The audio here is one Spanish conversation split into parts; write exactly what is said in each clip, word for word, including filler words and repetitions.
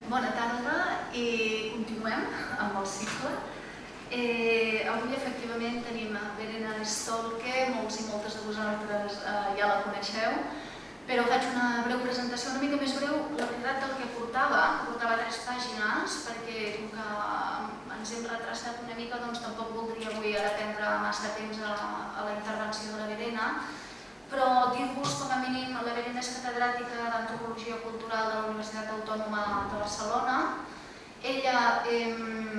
Bona tarda i continuem amb el cicle. Eh, avui efectivament tenim Verena Stolke, molts i moltes de vosaltres eh, ja la coneixeu, però faig una breu presentació una mica més breu. La veritat del que portava, portava tres pàgines, perquè com que ens hem retrasat una mica, doncs tampoc voldria avui ara prendre massa temps a, a la intervenció de la Verena, però dir-vos com a mínim, la Verena és catedràtica d'Antropologia Cultural de la Universitat Autònoma de Barcelona. Ella, eh,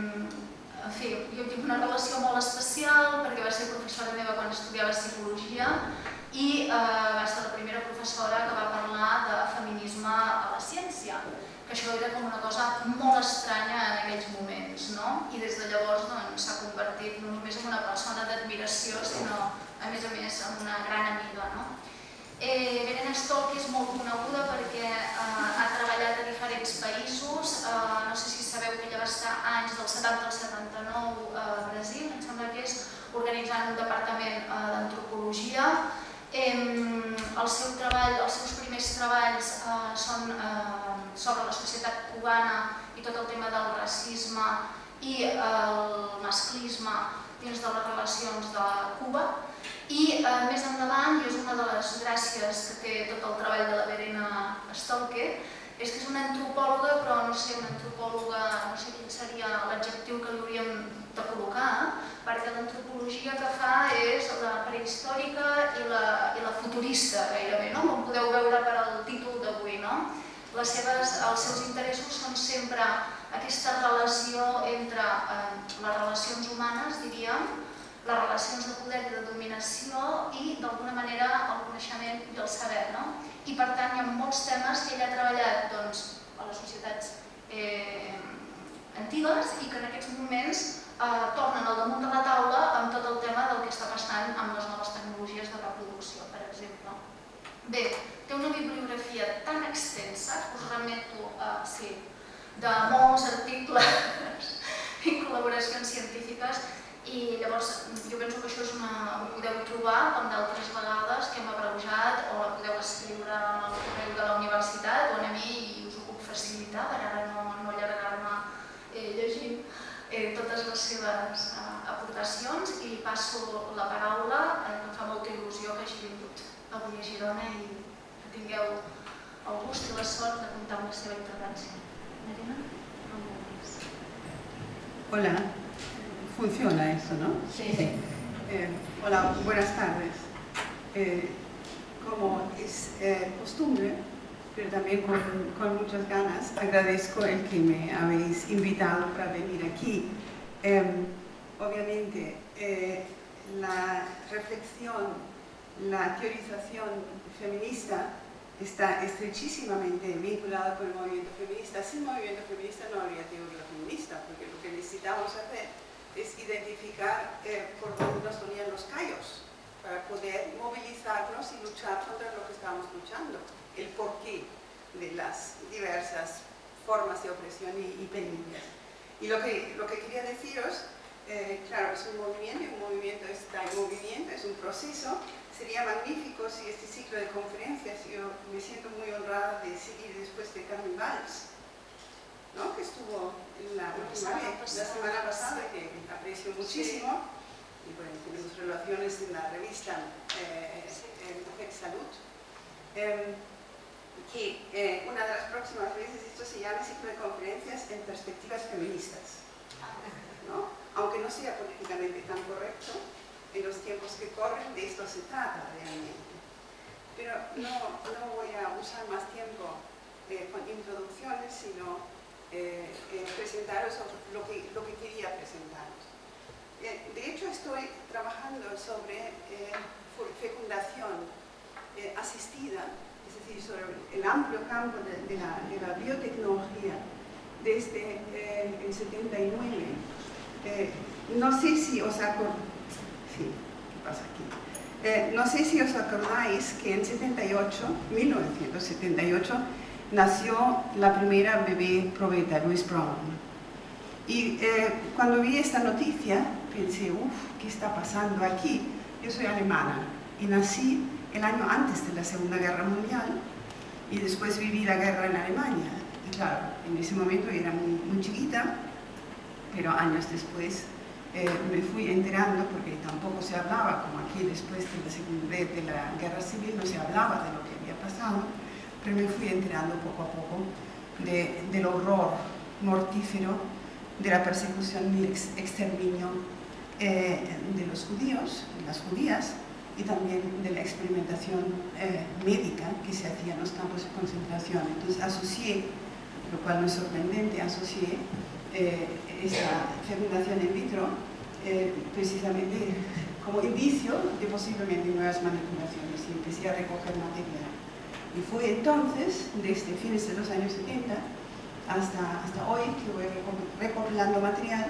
en fi, jo tinc una relació molt especial perquè va ser professora meva quan estudiava Psicologia i eh, va ser la primera professora que va parlar de feminisme a la ciència, que això era com una cosa molt estranya en aquells moments, no? I des de llavors s'ha convertit no només en una persona d'admiració, sinó a més a més en una gran amiga, no? Eh, Verena Stolke és molt coneguda perquè eh, ha treballat a diferents països. Eh, no sé si sabeu que ella va estar anys del setanta al setanta-nou a Brasil, em sembla que és, organitzant un departament eh, d'antropologia. Eh, el seu treball, els seus primers treballs eh, són eh, sobre la societat cubana i tot el tema del racisme i el masclisme dins de les relacions de Cuba. I eh, més endavant, i és una de les gràcies que té tot el treball de la Verena Stolke, és que és una antropòloga, però no sé, una antropòloga, no sé quin seria l'adjectiu que li hauríem de col·locar, perquè l'antropologia que fa és la prehistòrica i la, i la futurista, gairebé, no? Com podeu veure per al títol d'avui, no? Les seves, els seus interessos són sempre aquesta relació entre eh, les relacions humanes, diríem, les relacions de poder i de dominació i, d'alguna manera, el coneixement i el saber, no? I, per tant, hi ha molts temes que ella ha treballat doncs, a les societats eh, antigues i que en aquests moments eh, tornen al damunt de la taula amb tot el tema del que està passant amb les noves tecnologies de reproducció, per exemple. Bé, té una bibliografia tan extensa que us remeto a, sí, de molts articles i col·laboracions científiques. I llavors jo penso que això és una, ho podeu trobar com d'altres vegades que hem abreujat o la podeu escriure en el correu de la universitat o a mi i us ho puc facilitar per ara no, no allargar-me eh, llegint eh, totes les seves eh, aportacions i passo la paraula, eh, em fa molta il·lusió que hagi vingut avui a Girona i que tingueu el gust i la sort de comptar amb la seva intervenció. Marina? No vulguis. Hola. Funciona eso, ¿no? Sí. sí. Eh, hola, buenas tardes. Eh, como es eh, costumbre, pero también con, con muchas ganas, agradezco el que me habéis invitado para venir aquí. Eh, obviamente, eh, la reflexión, la teorización feminista está estrechísimamente vinculada con el movimiento feminista. Sin movimiento feminista no habría teoría feminista, porque lo que necesitamos hacer es identificar eh, por dónde nos ponían los callos para poder movilizarnos y luchar contra lo que estamos luchando, el porqué de las diversas formas de opresión y, y penurias. Y lo que, lo que quería deciros, eh, claro, es un movimiento, y un movimiento está en movimiento, es un proceso. Sería magnífico si este ciclo de conferencias, yo me siento muy honrada de seguir después de Carmen Valls, ¿no? Que estuvo en la última vez, la semana pasada, que aprecio muchísimo, sí. Y bueno, tenemos relaciones en la revista eh, Mujer y Salud, eh, que eh, una de las próximas veces esto se llama ciclo de conferencias en perspectivas feministas, ¿no? Aunque no sea políticamente tan correcto, en los tiempos que corren de esto se trata realmente. Pero no, no voy a usar más tiempo eh, con introducciones, sino Eh, eh, presentaros lo que, lo que quería presentaros. Eh, de hecho, estoy trabajando sobre eh, fecundación eh, asistida, es decir, sobre el amplio campo de, de, la, de la biotecnología desde eh, el setenta y nueve. Eh, no sé si os acordáis, sí, ¿qué pasa aquí? Eh, no sé si os acordáis que en setenta y ocho, mil novecientos setenta y ocho, nació la primera bebé probeta, Louise Brown. Y eh, cuando vi esta noticia, pensé, uff, ¿qué está pasando aquí? Yo soy alemana y nací el año antes de la Segunda Guerra Mundial y después viví la guerra en Alemania. claro, en ese momento era muy, muy chiquita, pero años después eh, me fui enterando, porque tampoco se hablaba, como aquí después de la, de la guerra civil no se hablaba de lo que había pasado, pero me fui enterando poco a poco de, del horror mortífero de la persecución y ex, exterminio eh, de los judíos, de las judías, y también de la experimentación eh, médica que se hacía en los campos de concentración. Entonces asocié, lo cual no es sorprendente, asocié eh, esta fecundación in vitro eh, precisamente como indicio de posiblemente nuevas manipulaciones, y empecé a recoger material. Y fue entonces, desde fines de los años setenta hasta, hasta hoy, que voy recopilando material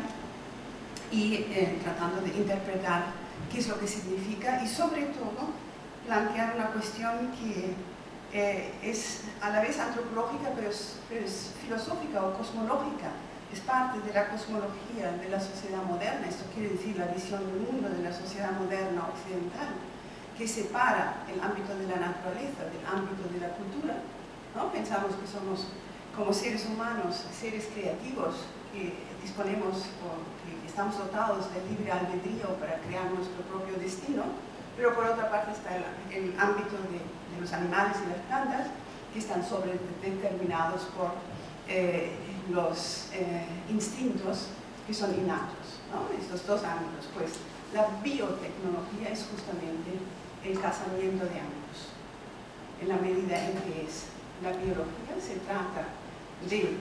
y eh, tratando de interpretar qué es lo que significa, y sobre todo plantear una cuestión que eh, es a la vez antropológica, pero es, pero es filosófica o cosmológica. Es parte de la cosmología de la sociedad moderna. Esto quiere decir la visión del mundo de la sociedad moderna occidental, que separa el ámbito de la naturaleza del ámbito de la cultura, ¿no? Pensamos que somos, como seres humanos, seres creativos, que disponemos o que estamos dotados del libre albedrío para crear nuestro propio destino, pero por otra parte está el, el ámbito de, de los animales y las plantas, que están sobredeterminados por eh, los eh, instintos que son innatos, ¿no? Estos dos ámbitos. Pues la biotecnología es justamente el casamiento de ambos, en la medida en que es la biología, se trata de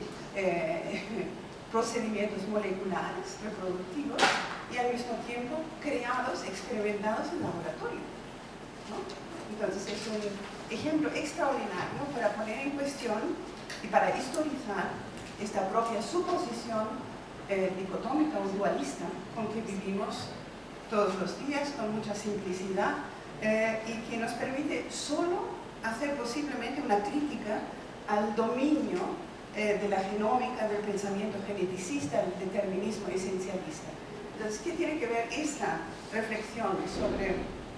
eh, procedimientos moleculares reproductivos y al mismo tiempo creados, experimentados en laboratorio, ¿no? Entonces es un ejemplo extraordinario para poner en cuestión y para historizar esta propia suposición eh, dicotómica o dualista con que vivimos todos los días con mucha simplicidad eh, y que nos permite solo hacer posiblemente una crítica al dominio eh, de la genómica, del pensamiento geneticista, del determinismo esencialista. Entonces, ¿qué tiene que ver esta reflexión sobre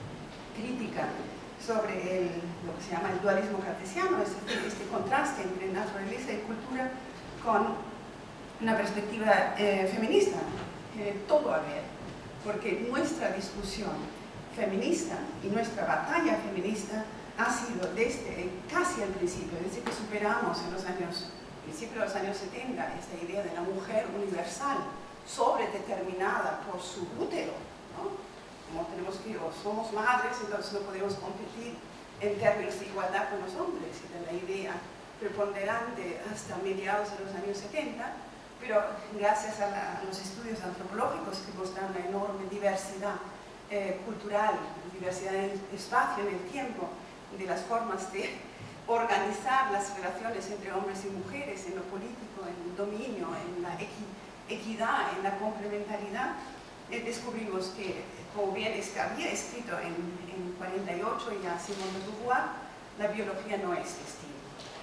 crítica, sobre el, lo que se llama el dualismo cartesiano, es decir, este contraste entre naturaleza y cultura, con una perspectiva eh, feminista? Tiene todo a ver, porque nuestra discusión feminista y nuestra batalla feminista ha sido desde casi al principio, desde que superamos en los años, principio de los años setenta, esta idea de la mujer universal, sobredeterminada por su útero, ¿no? Como tenemos que, o somos madres, entonces no podemos competir en términos de igualdad con los hombres, y de la idea preponderante hasta mediados de los años setenta, pero gracias a, la, a los estudios antropológicos que muestran una enorme diversidad eh, cultural, diversidad en el espacio, en el tiempo, de las formas de organizar las relaciones entre hombres y mujeres en lo político, en el dominio, en la equi, equidad, en la complementariedad, eh, descubrimos que, como bien es que había escrito en, en cuarenta y ocho ya Simone de Beauvoir, la biología no es destino,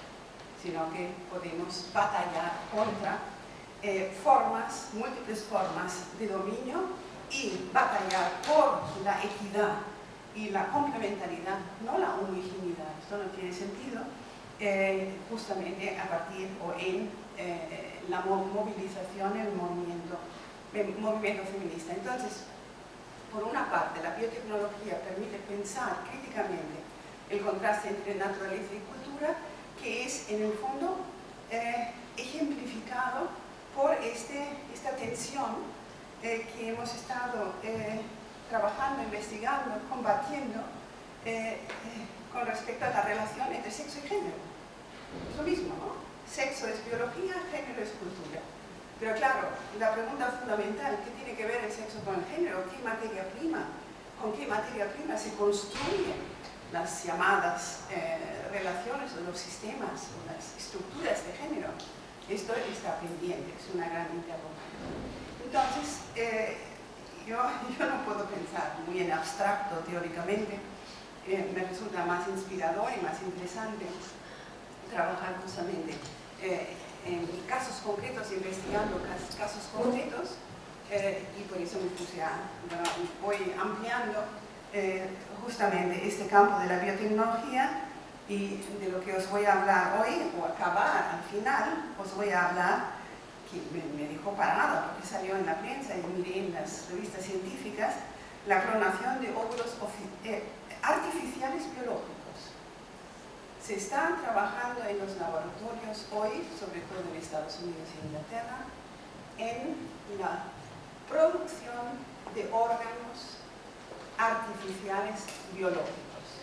sino que podemos batallar contra eh, formas, múltiples formas de dominio, y batallar por la equidad y la complementariedad, no la homogeneidad. Esto no tiene sentido, eh, justamente a partir o en eh, la movilización, el movimiento, el movimiento feminista. Entonces, por una parte, la biotecnología permite pensar críticamente el contraste entre naturaleza y cultura, que es en el fondo eh, ejemplificado por este, esta tensión eh, que hemos estado eh, trabajando, investigando, combatiendo eh, eh, con respecto a la relación entre sexo y género. Es lo mismo, ¿no? Sexo es biología, género es cultura. Pero claro, la pregunta fundamental, ¿qué tiene que ver el sexo con el género? ¿Qué materia prima? ¿Con qué materia prima se construyen las llamadas eh, relaciones o los sistemas o las estructuras de género? Esto está pendiente, es una gran interrogante. Entonces, eh, yo, yo no puedo pensar muy en abstracto teóricamente, eh, me resulta más inspirador y más interesante trabajar justamente eh, en casos concretos, investigando casos, casos concretos, eh, y por eso me puse a, bueno, voy ampliando eh, justamente este campo de la biotecnología Y de lo que os voy a hablar hoy, o acabar al final, os voy a hablar, que me, me dejó parada porque salió en la prensa y miré en las revistas científicas, la clonación de óvulos eh, artificiales biológicos. Se está trabajando en los laboratorios hoy, sobre todo en Estados Unidos y Inglaterra, en la producción de órganos artificiales biológicos,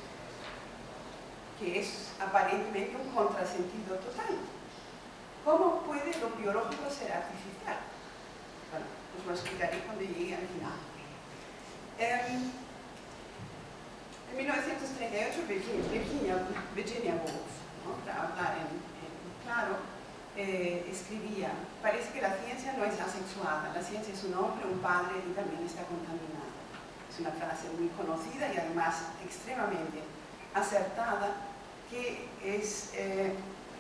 que es aparentemente un contrasentido total. ¿Cómo puede lo biológico ser artificial? Bueno, os lo explicaré cuando llegue al final. Eh, en mil novecientos treinta y ocho, Virginia, Virginia Woolf, ¿no?, para hablar en, en claro, eh, escribía: parece que la ciencia no es asexuada, la ciencia es un hombre, un padre y también está contaminada. Es una frase muy conocida y además extremadamente acertada, que es, eh,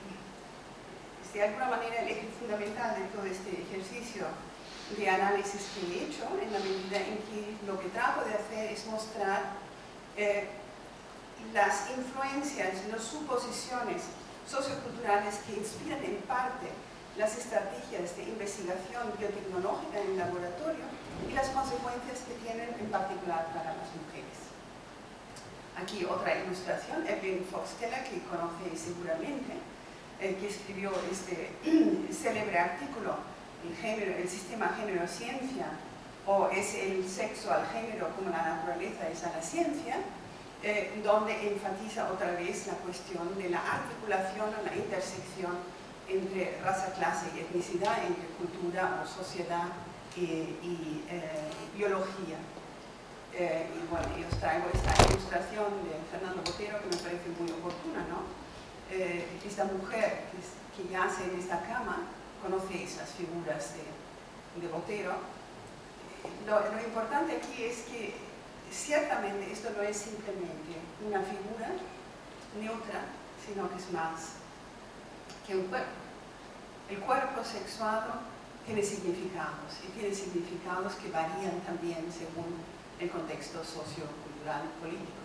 es de alguna manera el eje fundamental de todo este ejercicio de análisis que he hecho, en la medida en que lo que trato de hacer es mostrar eh, las influencias, las suposiciones socioculturales que inspiran en parte las estrategias de investigación biotecnológica en el laboratorio y las consecuencias que tienen en particular para las mujeres. Aquí otra ilustración, Evelyn Fox Keller, que conocéis seguramente, eh, que escribió este célebre artículo, el, género, el sistema género-ciencia, o es el sexo al género como la naturaleza es a la ciencia, eh, donde enfatiza otra vez la cuestión de la articulación o la intersección entre raza, clase y etnicidad, entre cultura o sociedad y, y eh, biología. Eh, y bueno, yo os traigo esta ilustración de Fernando Botero que me parece muy oportuna, ¿no? Eh, esta mujer que, es, que yace en esta cama, conocéis las figuras de, de Botero. Lo, lo importante aquí es que ciertamente esto no es simplemente una figura neutra, sino que es más que un cuerpo. El cuerpo sexuado tiene significados, y tiene significados que varían también según el contexto sociocultural político.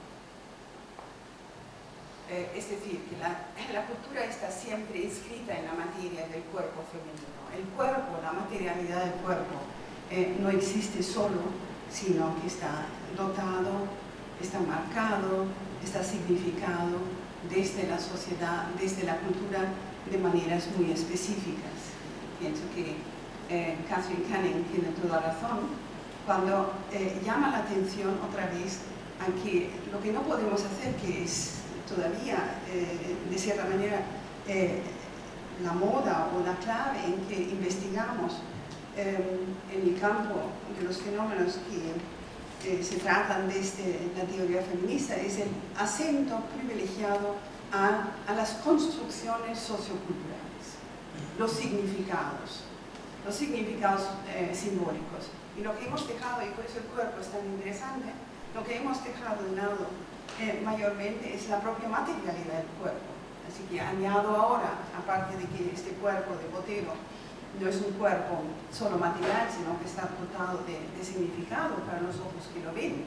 Eh, es decir, que la, la cultura está siempre inscrita en la materia del cuerpo femenino. El cuerpo, la materialidad del cuerpo, eh, no existe solo, sino que está dotado, está marcado, está significado desde la sociedad, desde la cultura, de maneras muy específicas. Pienso que eh, Catherine Canning tiene toda razón cuando eh, llama la atención otra vez a que lo que no podemos hacer, que es todavía, eh, de cierta manera, eh, la moda o la clave en que investigamos eh, en el campo de los fenómenos que eh, se tratan desde la teoría feminista, es el acento privilegiado a, a las construcciones socioculturales, los significados, los significados eh, simbólicos. Y lo que hemos dejado, y por eso el cuerpo es tan interesante, lo que hemos dejado de lado eh, mayormente es la propia materialidad del cuerpo. Así que añado ahora, aparte de que este cuerpo de Botero no es un cuerpo solo material, sino que está dotado de, de significado para los ojos que lo ven,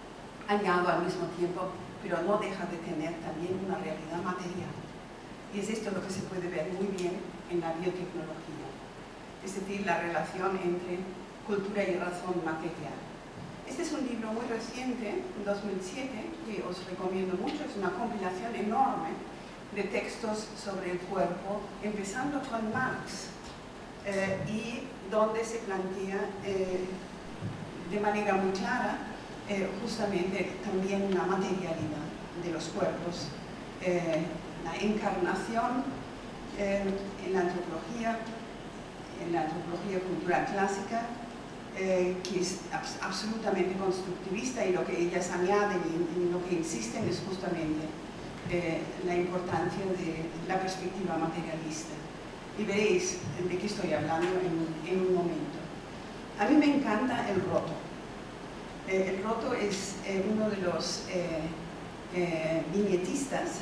añado al mismo tiempo, pero no deja de tener también una realidad material. Y es esto lo que se puede ver muy bien en la biotecnología, es decir, la relación entre cultura y razón material. Este es un libro muy reciente, en dos mil siete, que os recomiendo mucho. Es una compilación enorme de textos sobre el cuerpo, empezando con Marx, eh, y donde se plantea eh, de manera muy clara eh, justamente también la materialidad de los cuerpos, eh, la encarnación eh, en la antropología, en la antropología cultural clásica, Eh, que es abs absolutamente constructivista, y lo que ellas añaden y, y lo que insisten es justamente eh, la importancia de la perspectiva materialista. Y veréis de qué estoy hablando en, en un momento. A mí me encanta el roto. Eh, el roto es eh, uno de los eh, eh, viñetistas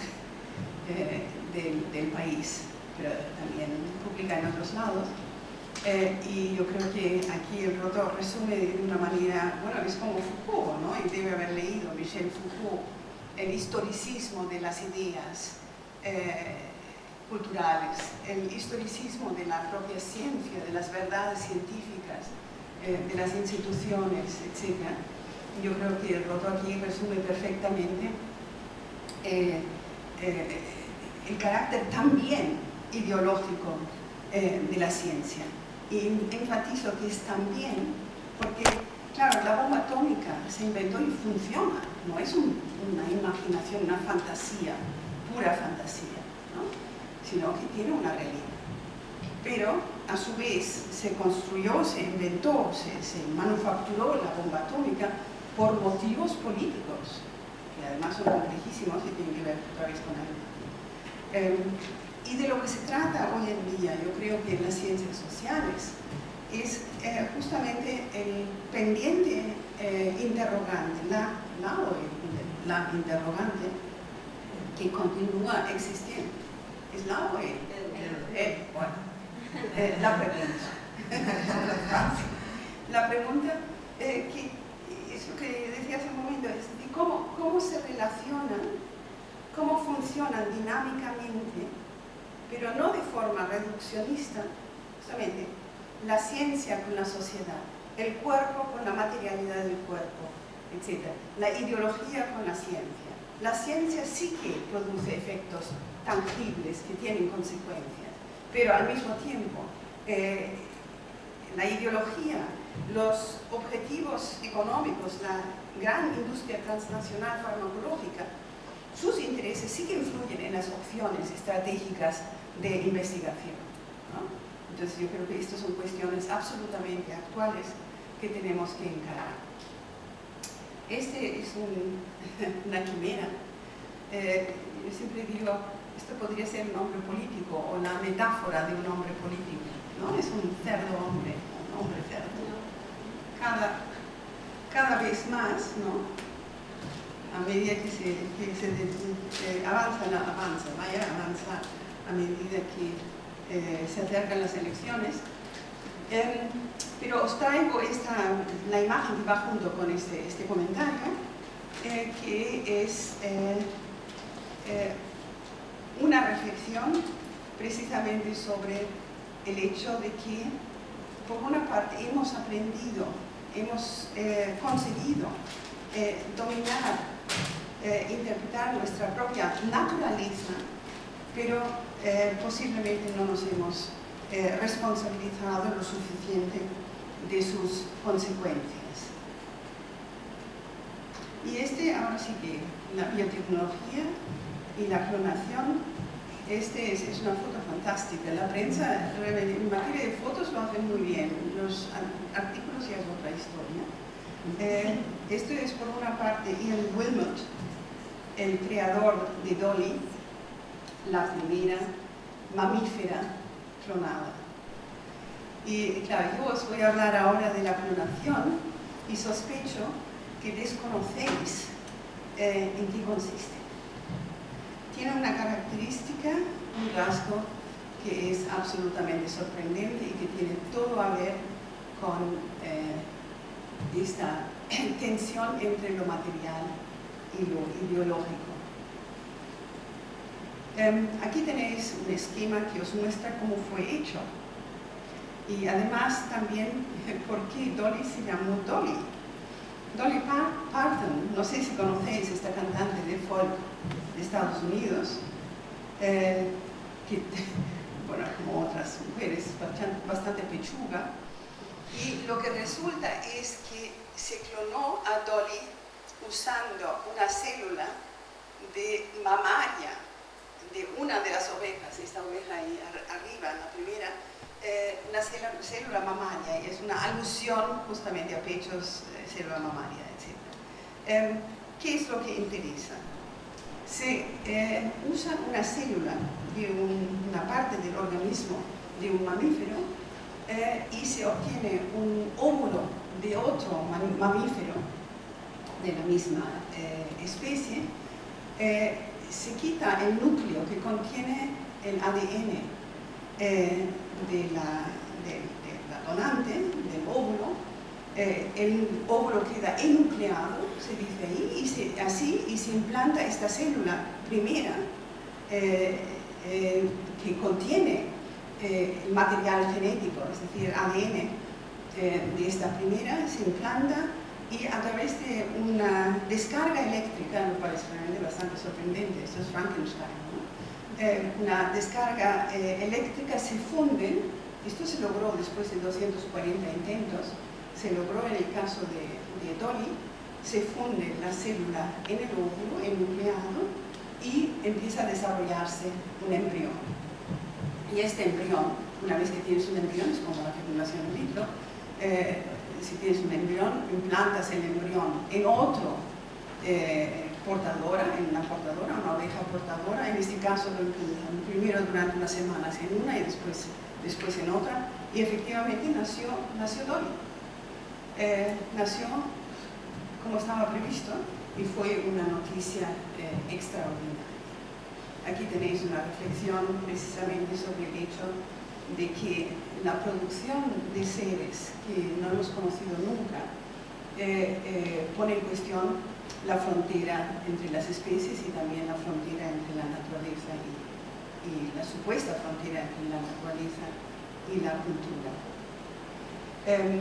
eh, del, del país, pero también publica en otros lados. Eh, y yo creo que aquí el roto resume de una manera, bueno, es como Foucault, ¿no? Y debe haber leído Michel Foucault, el historicismo de las ideas eh, culturales, el historicismo de la propia ciencia, de las verdades científicas, eh, de las instituciones, etcétera. Yo creo que Roto aquí resume perfectamente eh, eh, el carácter también ideológico eh, de la ciencia. Y enfatizo que es también porque, claro, la bomba atómica se inventó y funciona, no es un, una imaginación, una fantasía, pura fantasía, ¿no? Sino que tiene una realidad. Pero, a su vez, se construyó, se inventó, se, se manufacturó la bomba atómica por motivos políticos, que además son complejísimos y tienen que ver otra vez con el... Eh, y de lo que se trata hoy en día, yo creo que en las ciencias sociales, es eh, justamente el pendiente eh, interrogante, la, la, la interrogante que continúa existiendo. ¿Es la o el? Eh, bueno, eh, la pregunta. La pregunta eh, que es lo que decía hace un momento, es de cómo, cómo se relacionan, cómo funcionan dinámicamente, pero no de forma reduccionista, justamente la ciencia con la sociedad, el cuerpo con la materialidad del cuerpo, etcétera. La ideología con la ciencia. La ciencia sí que produce efectos tangibles que tienen consecuencias, pero al mismo tiempo eh, la ideología, los objetivos económicos, la gran industria transnacional farmacológica, sus intereses sí que influyen en las opciones estratégicas de investigación, ¿no? Entonces yo creo que estas son cuestiones absolutamente actuales que tenemos que encarar. Este es un, una quimera. Eh, yo siempre digo, esto podría ser un hombre político o la metáfora de un hombre político, ¿no? Es un cerdo hombre, un hombre cerdo. Cada, cada vez más, ¿no? A medida que se, que se de, de, avanza, no, avanza, vaya a avanzar, a medida que eh, se acercan las elecciones. Eh, pero os traigo esta, la imagen que va junto con este, este comentario, eh, que es eh, eh, una reflexión precisamente sobre el hecho de que, por una parte, hemos aprendido, hemos eh, conseguido eh, dominar, eh, interpretar nuestra propia naturaleza, pero eh, posiblemente no nos hemos eh, responsabilizado lo suficiente de sus consecuencias. Y este, ahora sí que la biotecnología y la clonación, este es, es una foto fantástica. La prensa en materia de fotos lo hace muy bien, los artículos ya es otra historia. Eh, esto es por una parte Ian Wilmot, el creador de Dolly, la primera mamífera clonada. Y claro, yo os voy a hablar ahora de la clonación y sospecho que desconocéis eh, en qué consiste. Tiene una característica, un rasgo que es absolutamente sorprendente y que tiene todo a ver con eh, esta tensión entre lo material y lo ideológico. Um, aquí tenéis un esquema que os muestra cómo fue hecho y además también por qué Dolly se llamó Dolly. Dolly Parton, no sé si conocéis esta cantante de folk de Estados Unidos, eh, que, bueno, como otras mujeres, bastante pechuga, y lo que resulta es que se clonó a Dolly usando una célula de mamaria de una de las ovejas, esta oveja ahí arriba, la primera, eh, una célula, célula mamaria, y es una alusión justamente a pechos, eh, célula mamaria, etcétera. Eh, ¿Qué es lo que interesa? Se eh, usa una célula de un, una parte del organismo de un mamífero eh, y se obtiene un óvulo de otro mamífero de la misma eh, especie. Eh, se quita el núcleo que contiene el A D N eh, de, la, de, de la donante, del óvulo, eh, el óvulo queda enucleado, se dice ahí, y se, así, y se implanta esta célula primera eh, eh, que contiene eh, el material genético, es decir, A D N eh, de esta primera, se implanta y a través de una descarga eléctrica, lo cual es realmente bastante sorprendente, esto es Frankenstein, ¿no? eh, una descarga eh, eléctrica se funden, esto se logró después de doscientos cuarenta intentos, se logró en el caso de, de Dolly, se funde la célula en el óvulo enucleado y empieza a desarrollarse un embrión. Y este embrión, una vez que tienes un embrión, es como la fecundación in vitro, eh, si tienes un embrión, implantas el embrión en otro eh, portadora, en una portadora, una oveja portadora, en este caso lo implantan primero durante unas semanas en una y después, después en otra, y efectivamente nació, nació Dolly. Eh, nació como estaba previsto y fue una noticia eh, extraordinaria. Aquí tenéis una reflexión precisamente sobre el hecho de que la producción de seres que no hemos conocido nunca eh, eh, pone en cuestión la frontera entre las especies y también la frontera entre la naturaleza y, y la supuesta frontera entre la naturaleza y la cultura. Eh,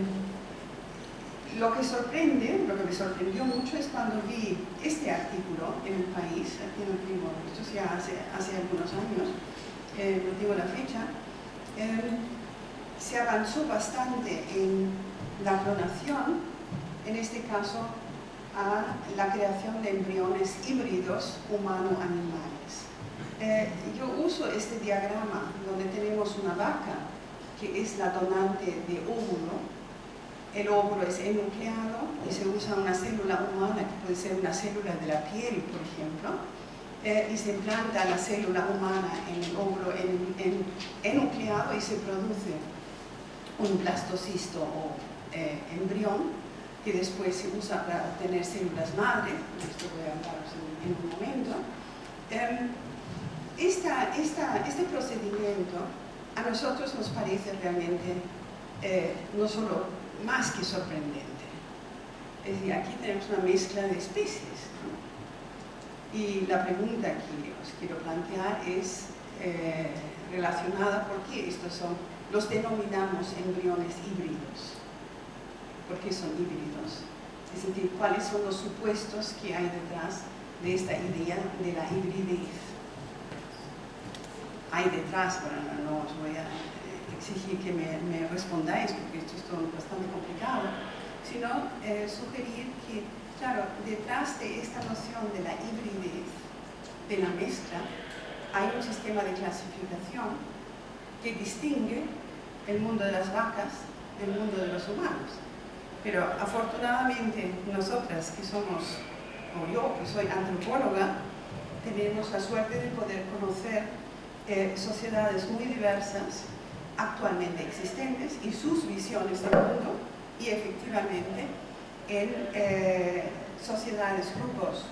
Lo que sorprende, lo que me sorprendió mucho es cuando vi este artículo en El País, aquí no tengo, esto ya hace, hace algunos años, eh, no tengo la fecha, eh, se avanzó bastante en la clonación, en este caso a la creación de embriones híbridos humano-animales. Eh, yo uso este diagrama donde tenemos una vaca que es la donante de óvulo. El óvulo es enucleado y se usa una célula humana, que puede ser una célula de la piel, por ejemplo, eh, y se implanta la célula humana en el óvulo en, en, enucleado y se produce un blastocisto o eh, embrión, que después se usa para obtener células madre, de esto voy a hablaros en, en un momento. Eh, esta, esta, este procedimiento a nosotros nos parece realmente eh, no solo más que sorprendente. Es decir, aquí tenemos una mezcla de especies, ¿no? Y la pregunta que os quiero plantear es eh, relacionada por qué estos son, los denominamos embriones híbridos. ¿Por qué son híbridos? Es decir, ¿cuáles son los supuestos que hay detrás de esta idea de la hibridez? Hay detrás, bueno, no os voy a exigir que me, me respondáis, porque esto es todo bastante complicado, sino eh, sugerir que, claro, detrás de esta noción de la hibridez, de la mezcla, hay un sistema de clasificación que distingue el mundo de las vacas del mundo de los humanos. Pero afortunadamente nosotras que somos, o yo que soy antropóloga, tenemos la suerte de poder conocer eh, sociedades muy diversas actualmente existentes y sus visiones del mundo, y efectivamente en eh, sociedades, grupos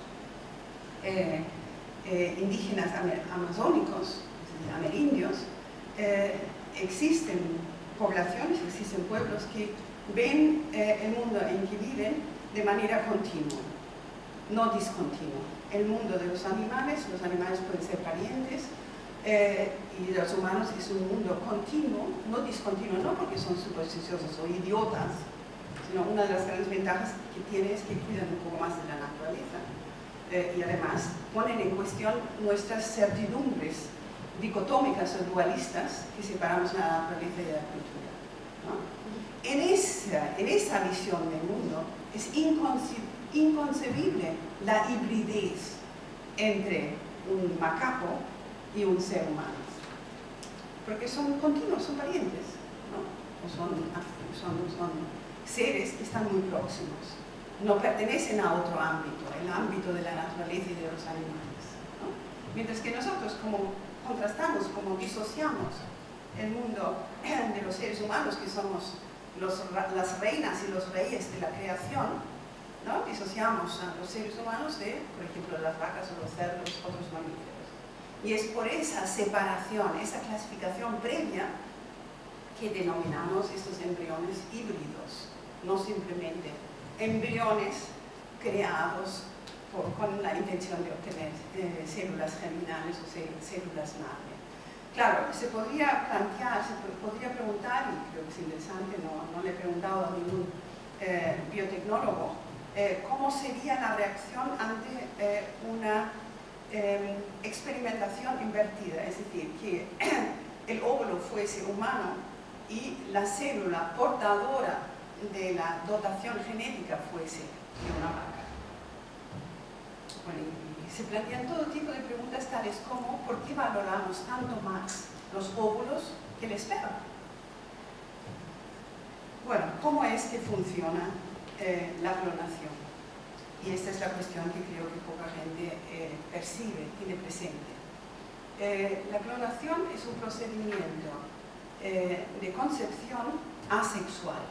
eh, eh, indígenas amazónicos, amerindios, eh, existen poblaciones, existen pueblos que ven eh, el mundo en que viven de manera continua, no discontinua. El mundo de los animales, los animales pueden ser parientes, Eh, y los humanos es un mundo continuo, no discontinuo, no porque son supersticiosos o idiotas, sino una de las grandes ventajas que tiene es que cuidan un poco más de la naturaleza eh, y además ponen en cuestión nuestras certidumbres dicotómicas o dualistas que separamos la naturaleza y la cultura, ¿no? En esa, en esa visión del mundo es inconce inconcebible la hibridez entre un macaco y un ser humano, porque son continuos, son parientes, ¿no? O son, son, son seres que están muy próximos, no pertenecen a otro ámbito, el ámbito de la naturaleza y de los animales, ¿no? Mientras que nosotros, como contrastamos, como disociamos el mundo de los seres humanos, que somos los, las reinas y los reyes de la creación, ¿no? Disociamos a los seres humanos de, por ejemplo, las vacas o los cerdos, otros mamíferos. Y es por esa separación, esa clasificación previa, que denominamos estos embriones híbridos. no simplemente embriones creados por, con la intención de obtener eh, células germinales o células madre. Claro, se podría plantear, se podría preguntar, y creo que es interesante, no, no le he preguntado a ningún eh, biotecnólogo, eh, cómo sería la reacción ante eh, una eh, experimentación invertida, es decir, que el óvulo fuese humano y la célula portadora de la dotación genética fuese de una vaca. Bueno, y se plantean todo tipo de preguntas tales como ¿por qué valoramos tanto más los óvulos que el esperma? Bueno, ¿cómo es que funciona eh, la clonación? Y esta es la cuestión que creo que poca gente eh, percibe, tiene presente. Eh, la clonación es un procedimiento eh, de concepción asexual.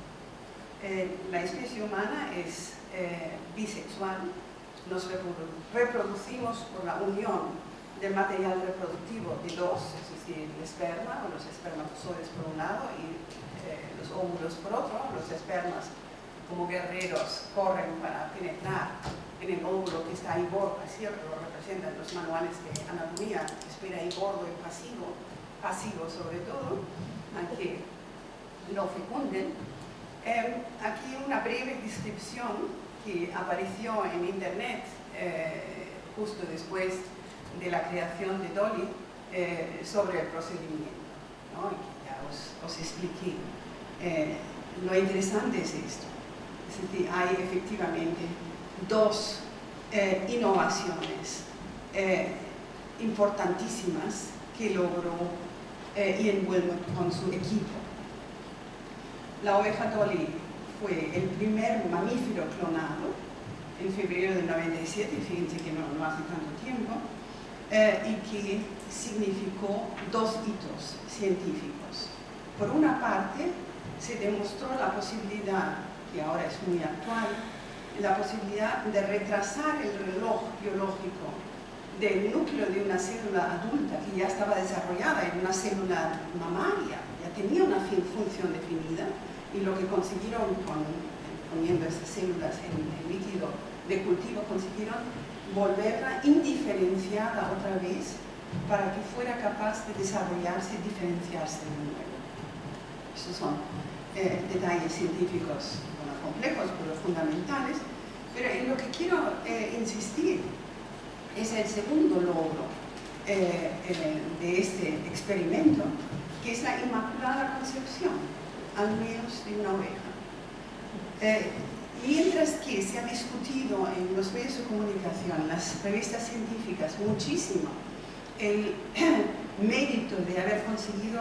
Eh, la especie humana es eh, bisexual, nos reprodu reproducimos por la unión del material reproductivo de dos, es decir, el esperma o los espermatozoides por un lado y eh, los óvulos por otro. Los espermas como guerreros corren para penetrar en el óvulo que está ahí gordo, siempre lo representan los manuales de anatomía, espera ahí gordo y pasivo, pasivo sobre todo, a que lo fecunden. Eh, aquí una breve descripción que apareció en internet eh, justo después de la creación de Dolly eh, sobre el procedimiento, ¿no? Y que ya os, os expliqué. Eh, lo interesante es esto, es decir, hay efectivamente dos eh, innovaciones eh, importantísimas que logró eh, Ian Wilmut con su equipo. La oveja Dolly fue el primer mamífero clonado en febrero del noventa y siete, fíjense que no, no hace tanto tiempo, eh, y que significó dos hitos científicos. Por una parte, se demostró la posibilidad, que ahora es muy actual, la posibilidad de retrasar el reloj biológico del núcleo de una célula adulta que ya estaba desarrollada en una célula mamaria, ya tenía una función definida, y lo que consiguieron con, poniendo esas células en el líquido de cultivo, consiguieron volverla indiferenciada otra vez para que fuera capaz de desarrollarse y diferenciarse de nuevo. Estos son eh, detalles científicos bueno, complejos pero fundamentales, pero en lo que quiero eh, insistir es el segundo logro eh, eh, de este experimento, que es la Inmaculada Concepción, al menos de una oveja. Eh, mientras que se ha discutido en los medios de comunicación, las revistas científicas, muchísimo el mérito de haber conseguido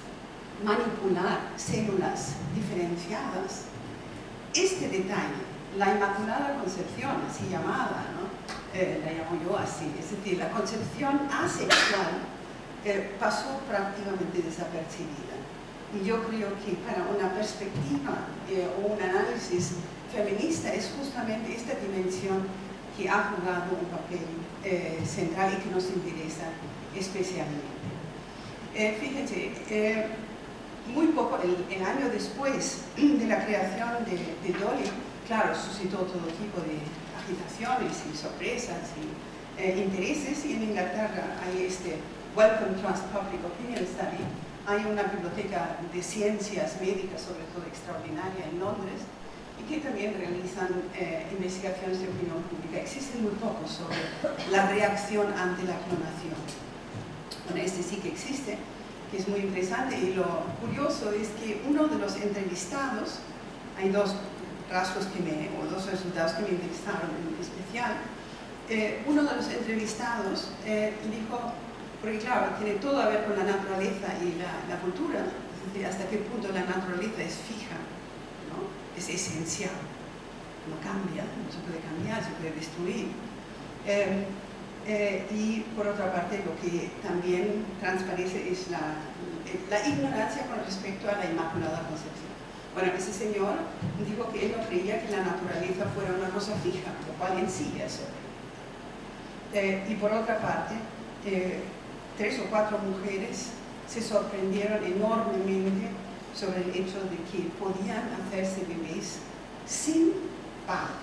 manipular células diferenciadas, este detalle, la Inmaculada Concepción, así llamada, ¿no? eh, la llamo yo así, es decir, la concepción asexual eh, pasó prácticamente desapercibida. Y yo creo que para una perspectiva eh, o un análisis feminista es justamente esta dimensión que ha jugado un papel eh, central y que nos interesa especialmente. Eh, fíjense, eh, muy poco, el, el año después de la creación de, de Dolly, claro, suscitó todo tipo de agitaciones y sorpresas y eh, intereses, y en Inglaterra hay este Wellcome Trust Public Opinion Study. Hay una biblioteca de ciencias médicas, sobre todo extraordinaria, en Londres, y que también realizan eh, investigaciones de opinión pública. Existen muy pocos sobre la reacción ante la clonación. Bueno, este sí que existe, que es muy interesante, y lo curioso es que uno de los entrevistados, hay dos rasgos que me, o dos resultados que me interesaron en especial, eh, uno de los entrevistados eh, dijo, porque claro, tiene todo a ver con la naturaleza y la, la cultura, es decir, hasta qué punto la naturaleza es fija, ¿no? Es esencial, no cambia, no se puede cambiar, se puede destruir. Eh, eh, y por otra parte, lo que también transparece es la, la ignorancia con respecto a la Inmaculada Concepción. Bueno, ese señor dijo que él no creía que la naturaleza fuera una cosa fija, lo cual en sí es horrible. Eh, y por otra parte, eh, tres o cuatro mujeres se sorprendieron enormemente sobre el hecho de que podían hacerse bebés sin padre.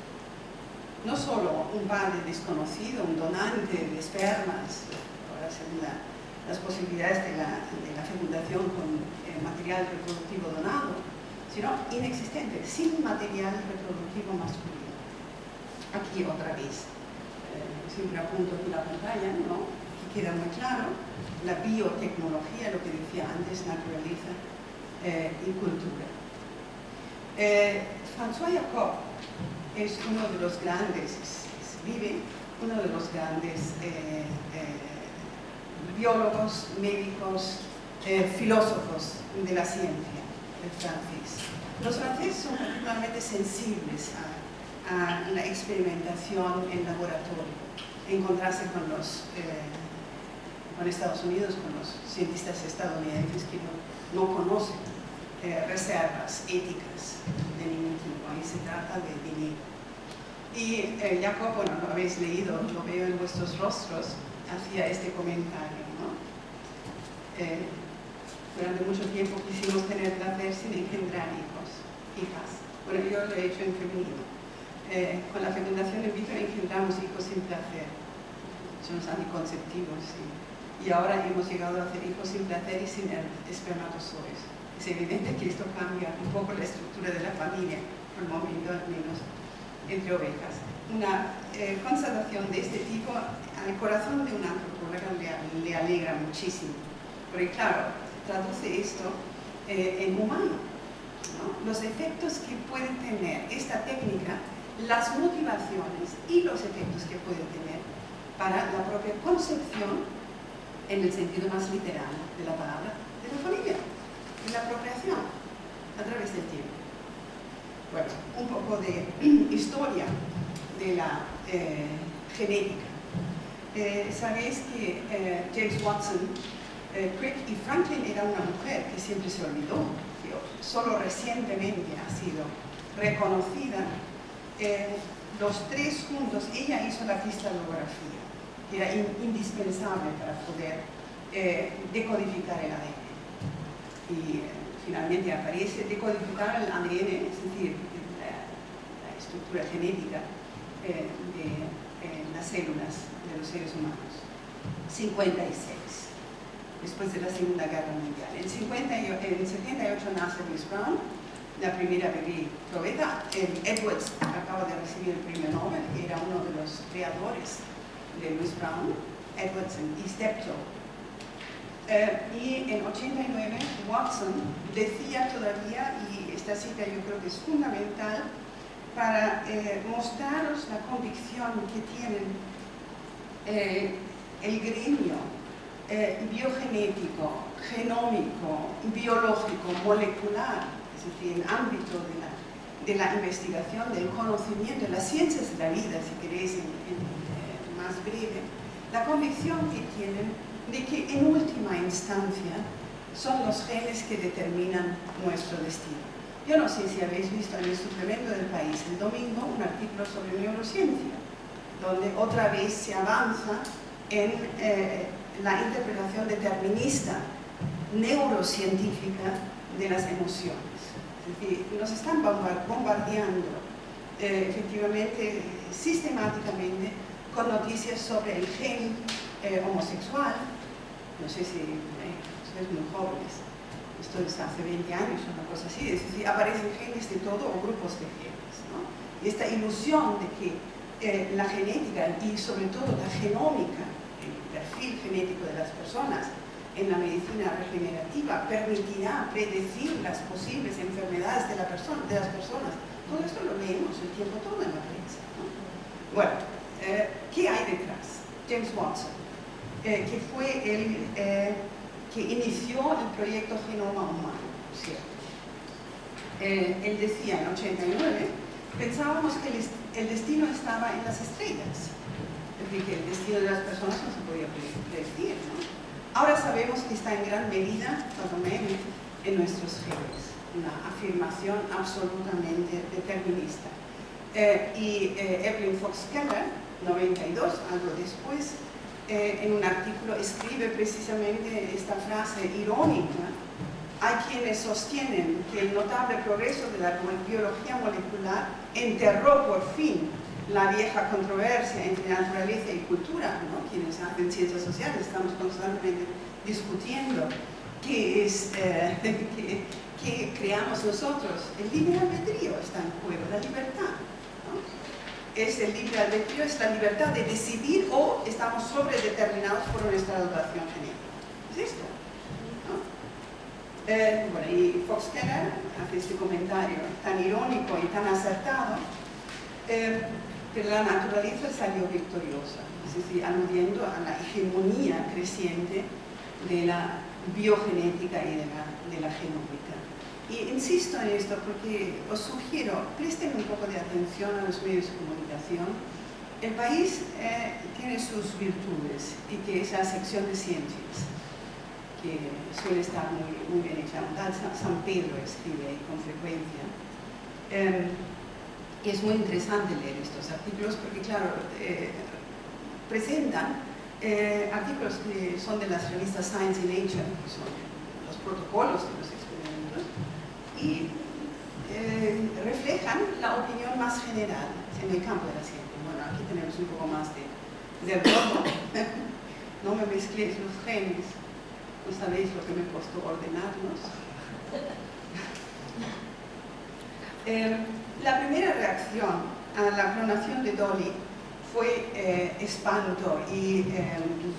No solo un padre desconocido, un donante de espermas, ahora según la, las posibilidades de la, de la fecundación con eh, material reproductivo donado, sino inexistente, sin material reproductivo masculino. Aquí otra vez, eh, siempre apunto en la pantalla, ¿no? Que queda muy claro, la biotecnología, lo que decía antes, naturaleza eh, y cultura. Eh, François Jacob es uno de los grandes, es, es, vive uno de los grandes eh, eh, biólogos, médicos, eh, filósofos de la ciencia, el francés. Los franceses son particularmente sensibles a, a la experimentación en laboratorio, encontrarse con los eh, con Estados Unidos, con los cientistas estadounidenses que no, no conocen eh, reservas éticas de ningún tipo. Ahí se trata de dinero. Y eh, Jacob, bueno, lo habéis leído, lo veo en vuestros rostros, hacía este comentario, ¿no? Eh, durante mucho tiempo quisimos tener placer sin engendrar hijos, hijas. Bueno, yo lo he hecho en femenino. Eh, con la fecundación in vitro engendramos hijos sin placer. Son los anticonceptivos, sí. Y ahora hemos llegado a hacer hijos sin placer y sin espermatozoides. Es evidente que esto cambia un poco la estructura de la familia, por el momento al menos, entre ovejas. Una eh, constatación de este tipo al corazón de un antropólogo le, le alegra muchísimo, porque claro, traduce esto eh, en humano, ¿no? Los efectos que puede tener esta técnica, las motivaciones y los efectos que puede tener para la propia concepción, en el sentido más literal de la palabra, de la familia, de la procreación, a través del tiempo. Bueno, un poco de historia de la eh, genética. Eh, Sabéis que eh, James Watson, eh, Crick y Franklin era una mujer que siempre se olvidó, que solo recientemente ha sido reconocida. Eh, los tres juntos, ella hizo la cristalografía, que era in, indispensable para poder eh, decodificar el A D N. Y eh, finalmente aparece decodificar el A D N, es decir, la, la estructura genética eh, de eh, las células de los seres humanos. cincuenta y seis, después de la Segunda Guerra Mundial. En, cincuenta y, en setenta y ocho nace Louise Brown, la primera bebé probeta. Edwards acaba de recibir el premio Nobel, era uno de los creadores de Louise Brown, Edwardson y Steptoe. Eh, y en ochenta y nueve Watson decía todavía, y esta cita yo creo que es fundamental para eh, mostraros la convicción que tienen eh, el gremio eh, biogenético, genómico, biológico, molecular, es decir, el ámbito de la, de la investigación, del conocimiento, de las ciencias de la vida, si queréis, en, en, eh, más breve, la convicción que tienen de que en última instancia son los genes que determinan nuestro destino. Yo no sé si habéis visto en el suplemento del País el domingo un artículo sobre neurociencia, donde otra vez se avanza en eh, la interpretación determinista neurocientífica de las emociones. Es decir, nos están bombardeando eh, efectivamente, sistemáticamente, con noticias sobre el gen eh, homosexual. No sé si eh, sois muy jóvenes, esto es hace veinte años, una cosa así, es decir, aparecen genes de todo o grupos de genes, ¿no? Y esta ilusión de que eh, la genética y sobre todo la genómica, el perfil genético de las personas en la medicina regenerativa permitirá predecir las posibles enfermedades de, la persona, de las personas. Todo esto lo leemos el tiempo todo en la prensa, ¿no? Bueno, eh, ¿qué hay detrás? James Watson, eh, que fue el eh, que inició el proyecto Genoma Humano, ¿cierto? Eh, él decía en ochenta y nueve, pensábamos que el, el destino estaba en las estrellas, es decir, que el destino de las personas no se podía predecir, ¿no? Ahora sabemos que está en gran medida, por lo menos, en nuestros genes, una afirmación absolutamente determinista. Eh, y eh, Evelyn Fox Keller, noventa y dos, algo después, eh, en un artículo escribe precisamente esta frase irónica hay quienes sostienen que el notable progreso de la biología molecular enterró por fin la vieja controversia entre naturaleza y cultura, ¿no? Quienes hacen ciencias sociales estamos constantemente discutiendo qué es, eh, qué, qué creamos nosotros. El libre albedrío está en juego, la libertad, ¿no? Es el libre albedrío, es la libertad de decidir o estamos sobredeterminados por nuestra dotación genética. Es esto, ¿no? Eh, bueno, y Fox Keller hace este comentario tan irónico y tan acertado, eh, que la naturaleza salió victoriosa, es decir, aludiendo a la hegemonía creciente de la biogenética y de la, de la genómica. Y insisto en esto porque os sugiero, presten un poco de atención a los medios de comunicación. El país eh, tiene sus virtudes, y que es la sección de ciencias, que suele estar muy, muy bien hecha. Un tal San Pedro escribe con frecuencia. Eh, y es muy interesante leer estos artículos porque, claro, eh, presentan eh, artículos que son de las revistas Science y Nature, que son los protocolos de los experimentos, y eh, reflejan la opinión más general en el campo de la ciencia. Bueno, aquí tenemos un poco más de, del todo. No me mezcléis los genes, no sabéis lo que me costó ordenarlos. Eh, la primera reacción a la clonación de Dolly fue eh, espanto y eh,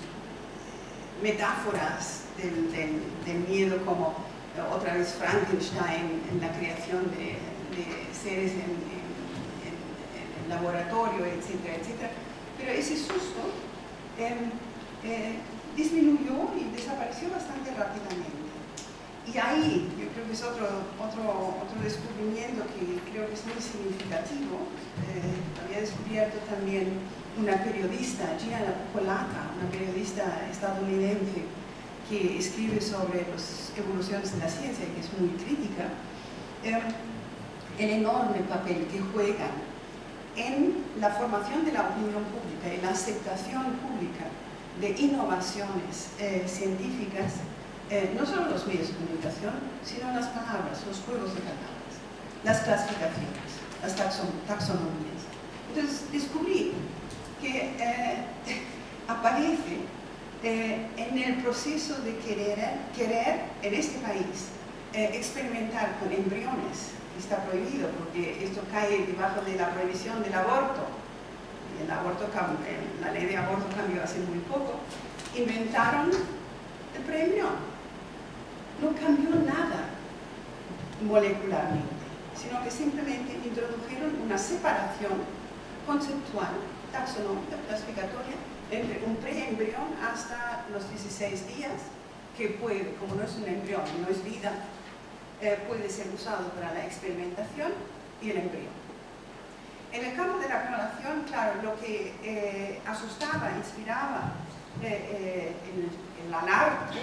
metáforas del, del, del miedo, como eh, otra vez Frankenstein en la creación de, de seres en, en, en, en el laboratorio, etcétera, etcétera. Pero ese susto eh, eh, disminuyó y desapareció bastante rápidamente. Y ahí, yo creo que es otro, otro, otro descubrimiento que creo que es muy significativo. Eh, había descubierto también una periodista, Gina Polata, una periodista estadounidense que escribe sobre las evoluciones de la ciencia y que es muy crítica, eh, el enorme papel que juegan en la formación de la opinión pública y la aceptación pública de innovaciones eh, científicas. Eh, no solo los medios de comunicación, sino las palabras, los juegos de palabras, las clasificaciones, las taxon taxonomías. Entonces descubrí que eh, aparece eh, en el proceso de querer, querer en este país eh, experimentar con embriones, que está prohibido porque esto cae debajo de la prohibición del aborto. Y el aborto, la ley de aborto cambió hace muy poco. Inventaron el preembrión. No cambió nada molecularmente, sino que simplemente introdujeron una separación conceptual, taxonómica, clasificatoria, entre un preembrión hasta los dieciséis días, que puede, como no es un embrión, no es vida, eh, puede ser usado para la experimentación, y el embrión. En el campo de la clonación, claro, lo que eh, asustaba, inspiraba eh, eh, el, el alarma,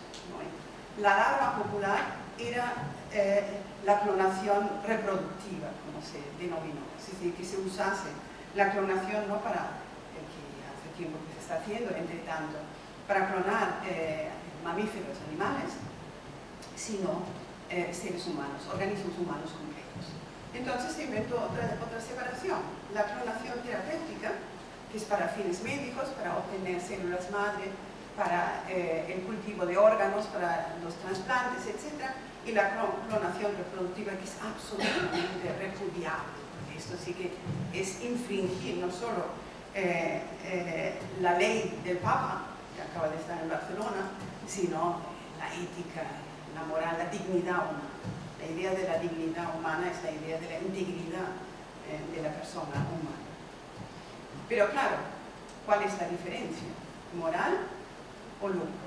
la alarma popular era eh, la clonación reproductiva, como se denominó, es decir, que se usase la clonación no para, eh, que hace tiempo que se está haciendo, entre tanto, para clonar eh, mamíferos, animales, sino eh, seres humanos, organismos humanos concretos. Entonces se inventó otra, otra separación, la clonación terapéutica, que es para fines médicos, para obtener células madre, para eh, el cultivo de órganos, para los trasplantes, etcétera, y la clonación reproductiva, que es absolutamente repudiable, porque esto sí que es infringir no solo eh, eh, la ley del Papa, que acaba de estar en Barcelona, sino la ética, la moral, la dignidad humana. La idea de la dignidad humana es la idea de la integridad eh, de la persona humana. Pero claro, ¿cuál es la diferencia? ¿Moral o lucro?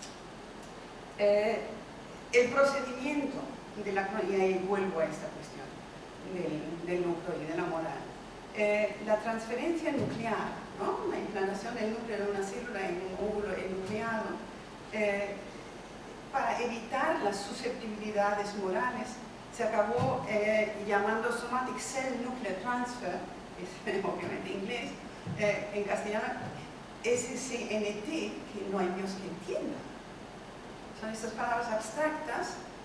Eh, el procedimiento de la, y ahí vuelvo a esta cuestión del, del lucro y de la moral. Eh, la transferencia nuclear, ¿no? La implantación del núcleo de una célula en un óvulo enucleado, eh, para evitar las susceptibilidades morales, se acabó eh, llamando Somatic Cell Nuclear Transfer, es obviamente inglés, eh, en castellano S C N T, que no hay Dios que entienda. Son estas palabras abstractas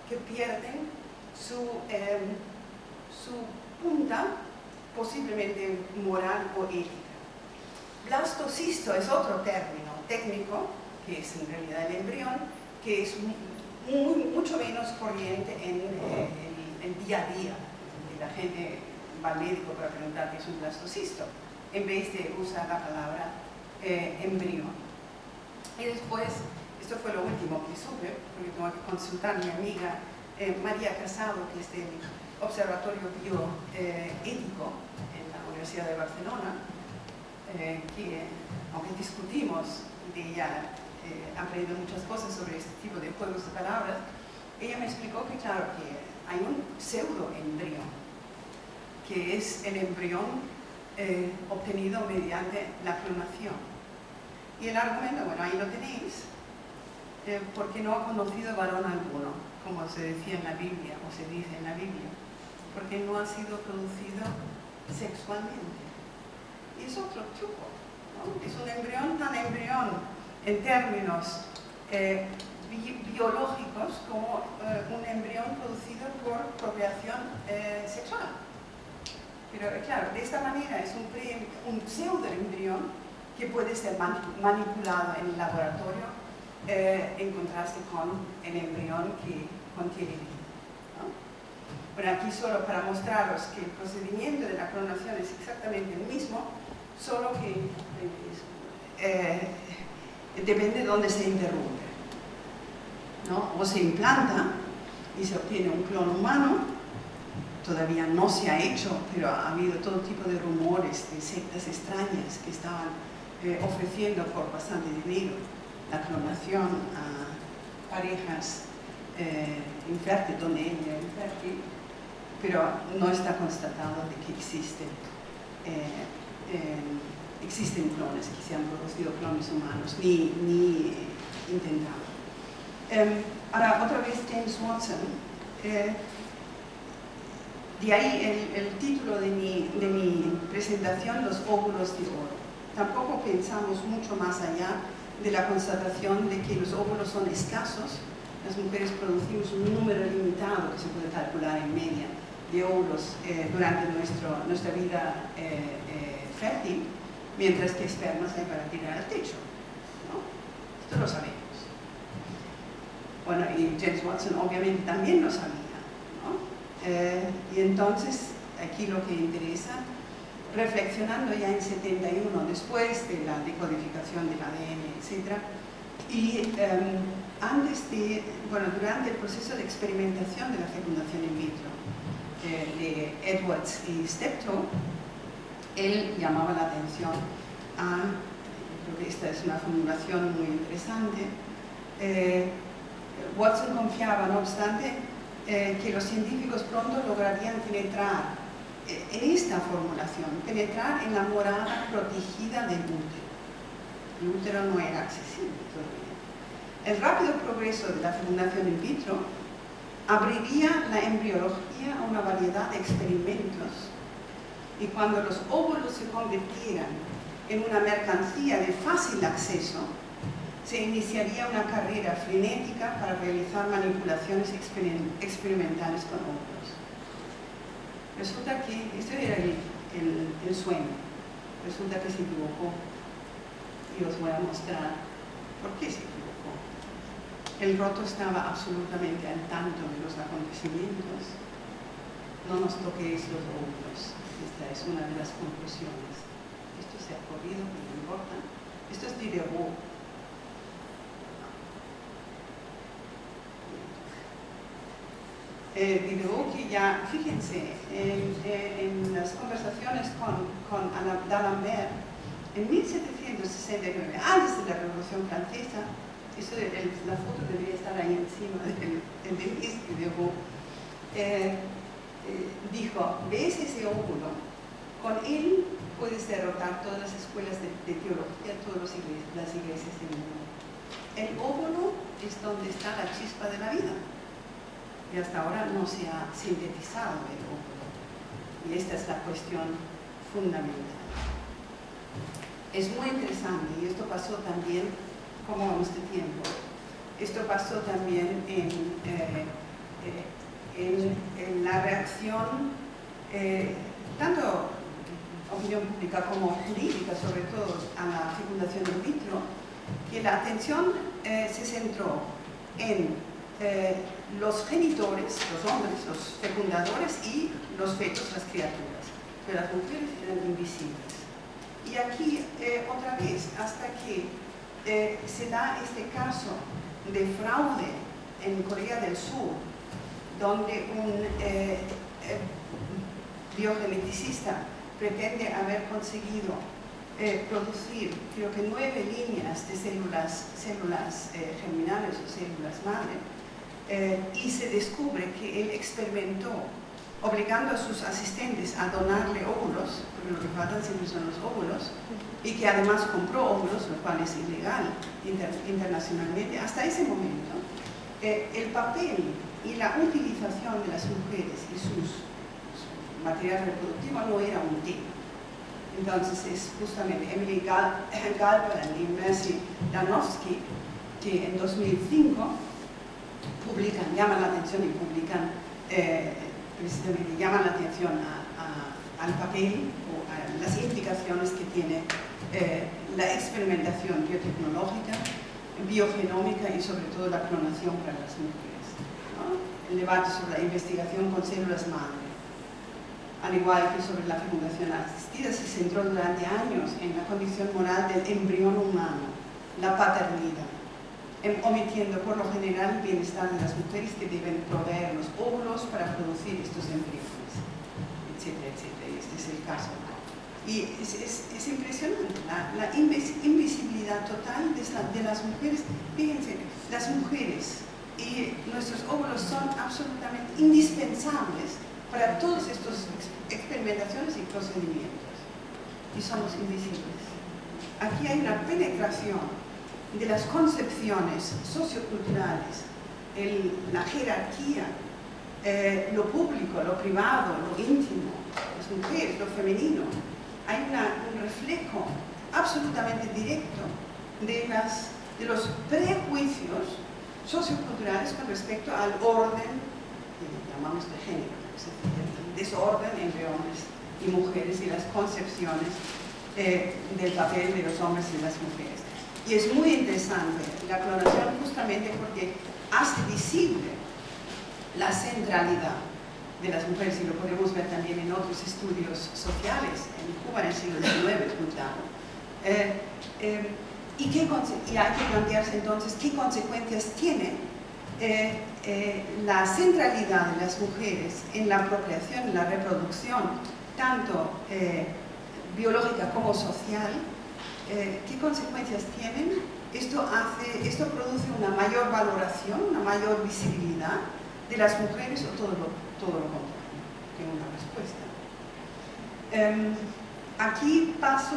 que pierden su, eh, su punta posiblemente moral o ética. Blastocisto es otro término técnico, que es en realidad el embrión, que es muy, mucho menos corriente en eh, el, el día a día. La gente va al médico para preguntar qué es un blastocisto, en vez de usar la palabra eh, embrión. Y después, esto fue lo último que supe, porque tengo que consultar a mi amiga eh, María Casado, que es del Observatorio Bioético en la Universidad de Barcelona, eh, que aunque discutimos de ella, eh, aprendido muchas cosas sobre este tipo de juegos de palabras, ella me explicó que claro, que hay un pseudoembrión, que es el embrión eh, obtenido mediante la clonación. Y el argumento, bueno, ahí lo tenéis, eh, porque no ha conocido varón alguno, como se decía en la Biblia, o se dice en la Biblia, porque no ha sido producido sexualmente. Y es otro truco, ¿no? Es un embrión tan embrión en términos eh, bi biológicos como eh, un embrión producido por procreación eh, sexual. Pero eh, claro, de esta manera es un, un pseudoembrión que puede ser manipulado en el laboratorio eh, en contraste con el embrión que contiene vida, ¿no? Bueno, aquí solo para mostraros que el procedimiento de la clonación es exactamente el mismo, solo que eh, depende de dónde se interrumpe, ¿no? O se implanta y se obtiene un clon humano. Todavía no se ha hecho, pero ha habido todo tipo de rumores de sectas extrañas que estaban eh, ofreciendo por bastante dinero la clonación a parejas eh, infértiles, donde ella era infértil, pero no está constatado de que existe, eh, eh, existen clones, que se han producido clones humanos, ni, ni intentado. Eh, ahora, otra vez James Watson. Eh, De ahí el, el título de mi, de mi presentación, Los óvulos de oro. Tampoco pensamos mucho más allá de la constatación de que los óvulos son escasos. Las mujeres producimos un número limitado, que se puede calcular en media, de óvulos eh, durante nuestro, nuestra vida eh, eh, fértil, mientras que espermas hay para tirar al techo, ¿no? Esto lo sabemos. Bueno, y James Watson obviamente también lo sabía. Eh, y entonces, aquí lo que interesa, reflexionando ya en setenta y uno, después de la decodificación del A D N, etcétera, y eh, antes de, bueno, durante el proceso de experimentación de la fecundación in vitro eh, de Edwards y Steptoe, él llamaba la atención a, creo que esta es una formulación muy interesante, eh, Watson confiaba, no obstante, Eh, que los científicos pronto lograrían penetrar eh, en esta formulación, penetrar en la morada protegida del útero. El útero no era accesible todavía. El rápido progreso de la fecundación in vitro abriría la embriología a una variedad de experimentos, y cuando los óvulos se convirtieran en una mercancía de fácil acceso, se iniciaría una carrera frenética para realizar manipulaciones experimentales con óvulos. Resulta que, este era el, el, el sueño, resulta que se equivocó, y os voy a mostrar por qué se equivocó. El roto estaba absolutamente al tanto de los acontecimientos. No nos toquéis los óvulos, esta es una de las conclusiones. Esto se ha corrido, pero no importa. Esto es Diderot. Eh, Diderot, que ya, fíjense, en, en las conversaciones con, con D'Alembert, en mil setecientos sesenta y nueve, antes de la Revolución Francesa, eso de, el, la foto debería estar ahí encima del, del Denis Diderot, eh, eh, dijo, ¿ves ese óvulo? Con él puedes derrotar todas las escuelas de, de teología, todas las iglesias, las iglesias del mundo. El óvulo es donde está la chispa de la vida. Y hasta ahora no se ha sintetizado el óvulo. Y esta es la cuestión fundamental. Es muy interesante, y esto pasó también, como vamos de tiempo, esto pasó también en, eh, eh, en, en la reacción, eh, tanto opinión pública como jurídica, sobre todo a la fecundación in vitro, que la atención eh, se centró en eh, los genitores, los hombres, los fecundadores y los fetos, las criaturas, pero las mujeres eran invisibles. Y aquí, eh, otra vez, hasta que eh, se da este caso de fraude en Corea del Sur, donde un eh, eh, biogeneticista pretende haber conseguido eh, producir, creo que nueve líneas de células, células eh, germinales o células madre, eh, y se descubre que él experimentó obligando a sus asistentes a donarle óvulos, porque lo que faltan siempre son los óvulos, y que además compró óvulos, lo cual es ilegal inter, internacionalmente. Hasta ese momento, eh, el papel y la utilización de las mujeres y sus material reproductivo no era un tema. Entonces es justamente Emily Gal Galbraith y Mercy Danofsky que en dos mil cinco publican, llaman la atención y publican, eh, precisamente llaman la atención a, a, al papel o a las implicaciones que tiene eh, la experimentación biotecnológica, biogenómica y sobre todo la clonación para las mujeres, ¿no? El debate sobre la investigación con células madre, al igual que sobre la fecundación asistida, se centró durante años en la condición moral del embrión humano, la paternidad, omitiendo por lo general el bienestar de las mujeres que deben proveer los óvulos para producir estos embriones, etcétera, etcétera. Y este es el caso. Y es, es, es impresionante la, la invisibilidad total de, esta, de las mujeres. Fíjense, las mujeres y nuestros óvulos son absolutamente indispensables para todas estas experimentaciones y procedimientos, y somos invisibles. Aquí hay una penetración de las concepciones socioculturales, el, la jerarquía, eh, lo público, lo privado, lo íntimo, las mujeres, lo femenino. Hay una, un reflejo absolutamente directo de, las, de los prejuicios socioculturales con respecto al orden, que llamamos de género, el desorden entre hombres y mujeres y las concepciones eh, del papel de los hombres y las mujeres. Y es muy interesante la clonación justamente porque hace visible la centralidad de las mujeres, y lo podemos ver también en otros estudios sociales, en Cuba en el siglo diecinueve, es muy claro. Eh, eh, y, qué, y hay que plantearse entonces qué consecuencias tiene eh, eh, la centralidad de las mujeres en la procreación, en la reproducción, tanto eh, biológica como social. Eh, ¿Qué consecuencias tienen? Esto, hace, esto produce una mayor valoración, una mayor visibilidad de las mujeres o todo lo, todo lo contrario. Tengo una respuesta. Eh, aquí paso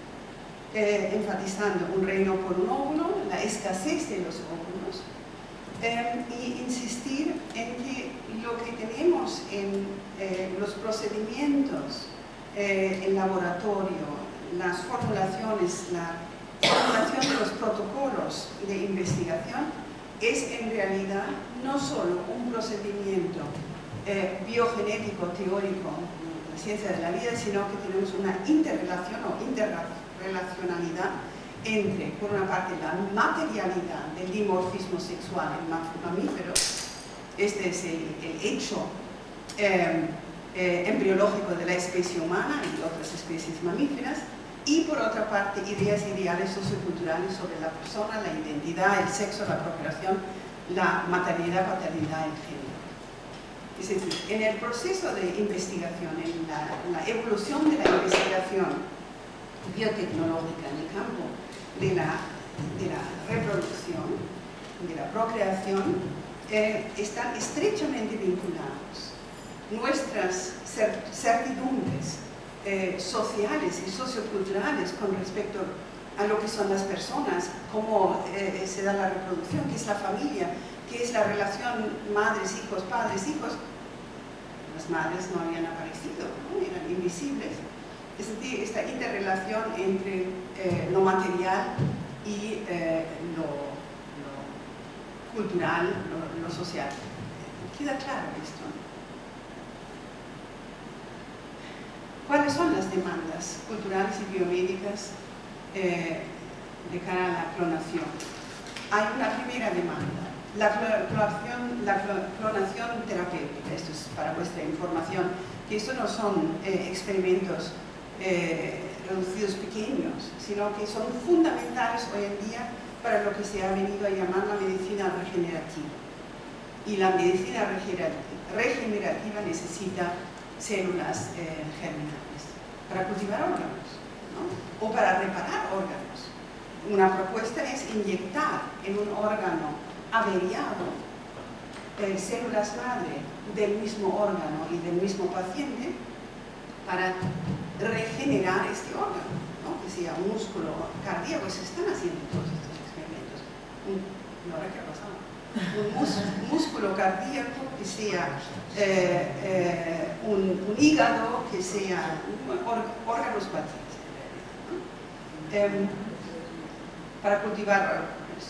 eh, enfatizando un reino por un óvulo, la escasez de los óvulos, eh, y insistir en que lo que tenemos en eh, los procedimientos eh, en laboratorio, las formulaciones, la formulación de los protocolos de investigación es en realidad no solo un procedimiento eh, biogenético, teórico, la ciencia de la vida, sino que tenemos una interrelación o interrelacionalidad entre, por una parte, la materialidad del dimorfismo sexual en mamíferos, este es el, el hecho eh, eh, embriológico de la especie humana y otras especies mamíferas, y por otra parte ideas ideales socioculturales sobre la persona, la identidad, el sexo, la procreación, la maternidad, paternidad, el género. Es decir, en el proceso de investigación, en la, la evolución de la investigación biotecnológica en el campo de la, de la reproducción, de la procreación, eh, están estrechamente vinculados nuestras certidumbres Eh, sociales y socioculturales con respecto a lo que son las personas, cómo eh, se da la reproducción, qué es la familia, qué es la relación madres-hijos, padres-hijos. Las madres no habían aparecido, ¿no? Eran invisibles. Es decir, esta interrelación entre eh, lo material y eh, lo, lo cultural, lo, lo social. ¿Queda claro esto? ¿Cuáles son las demandas culturales y biomédicas eh, de cara a la clonación? Hay una primera demanda, la clonación, la clonación terapéutica. Esto es para vuestra información, que esto no son eh, experimentos eh, reducidos pequeños, sino que son fundamentales hoy en día para lo que se ha venido a llamar la medicina regenerativa. Y la medicina regenerativa necesita células eh, germinales para cultivar órganos, ¿no? O para reparar órganos. Una propuesta es inyectar en un órgano averiado eh, células madre del mismo órgano y del mismo paciente para regenerar este órgano, ¿no? Que sea un músculo cardíaco. Se están haciendo todos estos experimentos. Un, ¿y ahora qué ha pasado? Un mus, músculo cardíaco, que sea eh, eh, un, un hígado, que sea or, órganos pacientes, ¿no? eh, para cultivar órganos.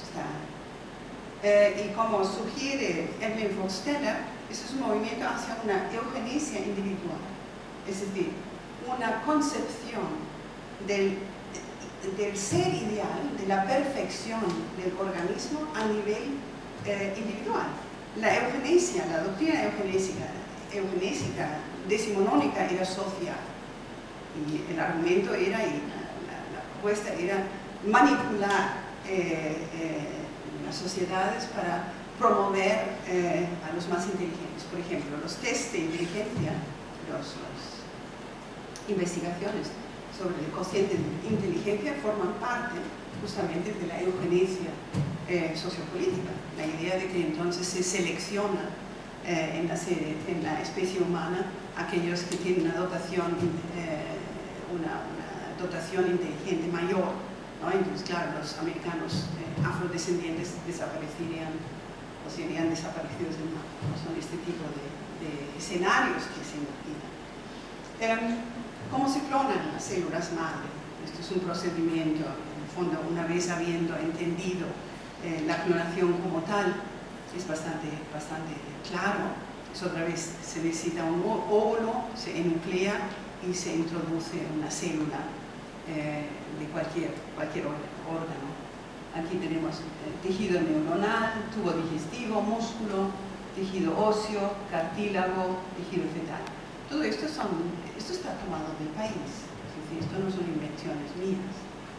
Eh, y como sugiere Evelyn Fox-Teller, eso es un movimiento hacia una eugenesia individual, es decir, una concepción del, del ser ideal, de la perfección del organismo a nivel Eh, individual. La eugenesia, la doctrina eugenésica, eugenésica decimonónica era social, y el argumento era, y la, la, la propuesta era manipular eh, eh, las sociedades para promover eh, a los más inteligentes. Por ejemplo, los test de inteligencia, las investigaciones sobre el cociente de inteligencia forman parte justamente de la eugenesia eh, sociopolítica. La idea de que entonces se selecciona eh, en, la serie, en la especie humana aquellos que tienen una dotación, eh, una, una dotación inteligente mayor, ¿no? Entonces, claro, los americanos eh, afrodescendientes desaparecerían o serían desaparecidos del mapa, ¿no? Son este tipo de, de escenarios que se imaginan. Eh, ¿Cómo se clonan las células madre? Esto es un procedimiento, en el fondo, una vez habiendo entendido eh, la clonación como tal, es bastante, bastante claro. Es otra vez, se necesita un óvulo, se enuclea y se introduce una célula eh, de cualquier, cualquier órgano. Aquí tenemos eh, tejido neuronal, tubo digestivo, músculo, tejido óseo, cartílago, tejido fetal. Todo esto, son, esto está tomado del país, es decir, esto no son invenciones mías.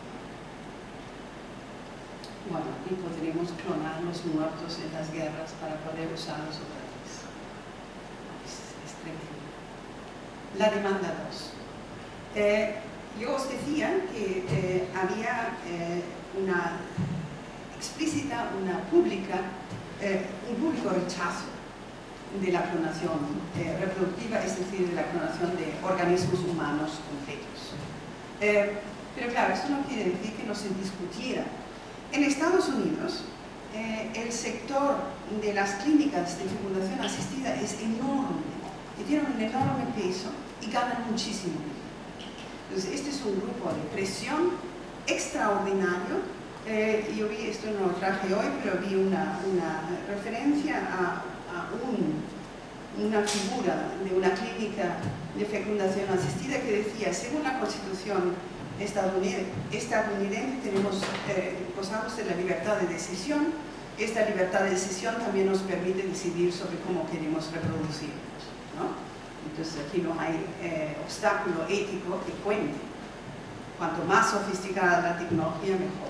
Bueno, aquí podríamos clonar los muertos en las guerras para poder usarlos otra vez. Es, es tremendo. La demanda dos. Eh, yo os decía que eh, había eh, una explícita, una pública, eh, un público rechazo de la clonación eh, reproductiva, es decir, de la clonación de organismos humanos completos. Eh, pero claro, esto no quiere decir que no se discutiera. En Estados Unidos, eh, el sector de las clínicas de fecundación asistida es enorme, y tiene un enorme peso y ganan muchísimo. Entonces, este es un grupo de presión extraordinario. Eh, yo vi, esto no lo traje hoy, pero vi una, una referencia a a un, una figura de una clínica de fecundación asistida que decía, según la Constitución estadounidense, estadounidense tenemos, eh, gozamos de la libertad de decisión. Esta libertad de decisión también nos permite decidir sobre cómo queremos reproducirnos, ¿no? Entonces aquí no hay eh, obstáculo ético que cuente. Cuanto más sofisticada la tecnología, mejor.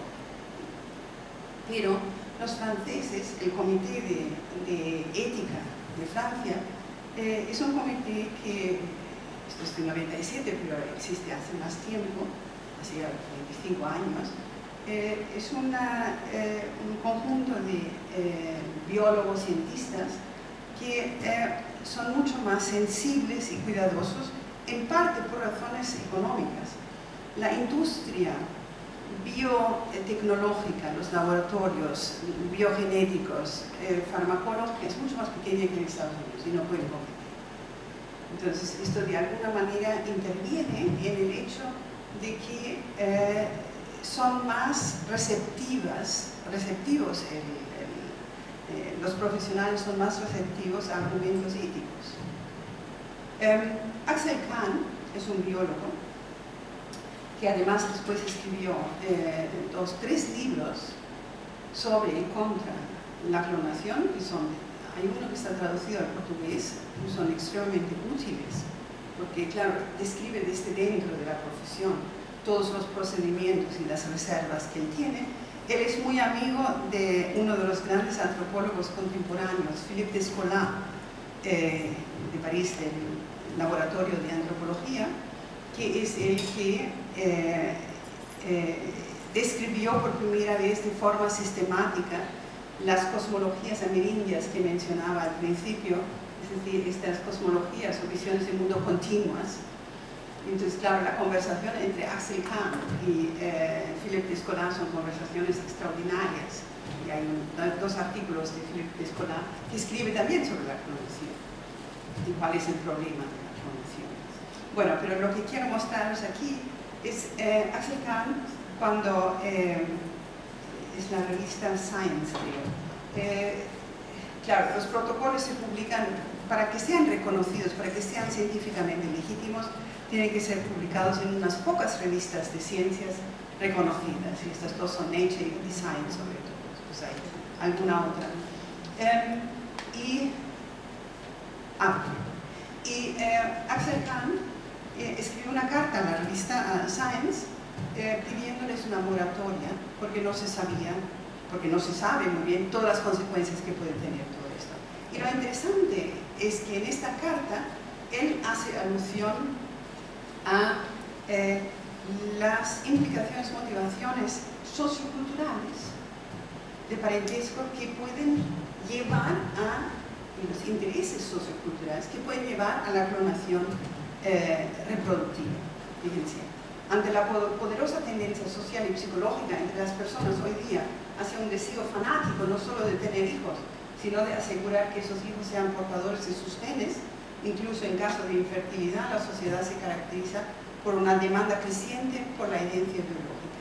Pero los franceses, el Comité de, de Ética de Francia, eh, es un comité que, esto es de noventa y siete, pero existe hace más tiempo, hace ya veinticinco años, eh, es una, eh, un conjunto de eh, biólogos, cientistas, que eh, son mucho más sensibles y cuidadosos, en parte por razones económicas. La industria biotecnológica, los laboratorios biogenéticos, eh, farmacológicos, es mucho más pequeña que en Estados Unidos y no pueden competir. Entonces, esto de alguna manera interviene en el hecho de que eh, son más receptivas, receptivos el, el, eh, los profesionales son más receptivos a argumentos éticos. Eh, Axel Kahn es un biólogo que además después escribió eh, dos, tres libros sobre y contra la clonación, que son, hay uno que está traducido al portugués, que son extremadamente útiles, porque claro, describe desde dentro de la profesión todos los procedimientos y las reservas que él tiene. Él es muy amigo de uno de los grandes antropólogos contemporáneos, Philippe Descola, eh, de París, del Laboratorio de Antropología, que es el que eh, eh, describió por primera vez de forma sistemática las cosmologías amerindias que mencionaba al principio, es decir, estas cosmologías o visiones de mundo continuas. Entonces, claro, la conversación entre Axel Kahn y eh, Philippe Descola son conversaciones extraordinarias. Y hay un, dos artículos de Philippe Descola que escribe también sobre la clonación y cuál es el problema de la clonación. Bueno, pero lo que quiero mostraros aquí es eh, Axel Kahn cuando eh, es la revista Science, creo. Eh, claro, los protocolos se publican para que sean reconocidos, para que sean científicamente legítimos, tienen que ser publicados en unas pocas revistas de ciencias reconocidas, y estas dos son Nature y Science sobre todo, pues hay alguna otra. Eh, y ah, y eh, Axel Kahn eh, escribió una carta a la revista uh, Science eh, pidiéndoles una moratoria, porque no se sabía, porque no se sabe muy bien todas las consecuencias que puede tener todo esto. Y lo interesante es que en esta carta él hace alusión a eh, las implicaciones, motivaciones socioculturales de parentesco que pueden llevar a y los intereses socioculturales que pueden llevar a la clonación eh, reproductiva. Fíjense, ante la poderosa tendencia social y psicológica entre las personas hoy día hacia un deseo fanático no solo de tener hijos, sino de asegurar que esos hijos sean portadores de sus genes, incluso en caso de infertilidad, la sociedad se caracteriza por una demanda creciente por la herencia biológica.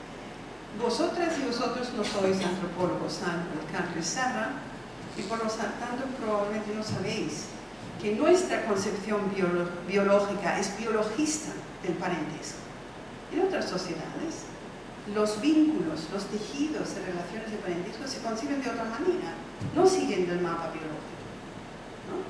Vosotras y vosotros no sois antropólogos, salvo el Cáceres Serra, y por lo tanto probablemente no sabéis que nuestra concepción biolo biológica es biologista del parentesco. En otras sociedades, los vínculos, los tejidos de relaciones de parentesco se conciben de otra manera, no siguiendo el mapa biológico, ¿no?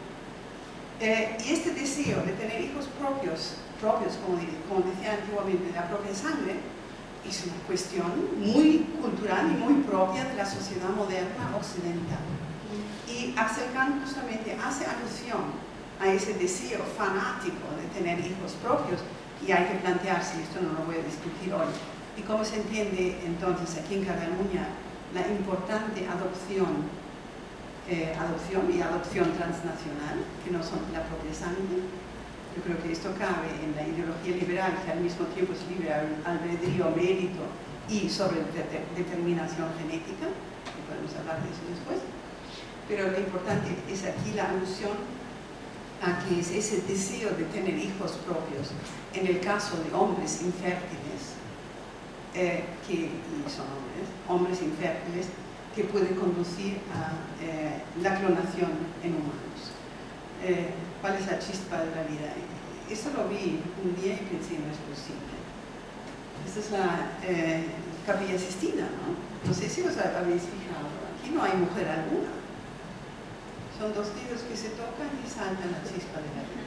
Eh, y este deseo de tener hijos propios, propios como, como decía antiguamente, de la propia sangre, es una cuestión muy cultural y muy propia de la sociedad moderna occidental. Y Axel Kahn justamente hace alusión a ese deseo fanático de tener hijos propios, y hay que plantearse, esto no lo voy a discutir hoy, y cómo se entiende entonces aquí en Cataluña la importante adopción, eh, adopción y adopción transnacional, que no son la propia sangre. Yo creo que esto cabe en la ideología liberal, que al mismo tiempo es libre albedrío, mérito y sobre de determinación genética, que podemos hablar de eso después. Pero lo importante es aquí la alusión a que es ese deseo de tener hijos propios, en el caso de hombres infértiles, eh, que y son hombres, hombres infértiles, que pueden conducir a eh, la clonación en humanos. Eh, ¿Cuál es la chispa de la vida? Eso lo vi un día y pensé, no es posible. Esta es la eh, Capilla Sistina, ¿no? No sé si os habéis fijado, aquí no hay mujer alguna. Son dos dedos que se tocan y saltan la chispa de la vida.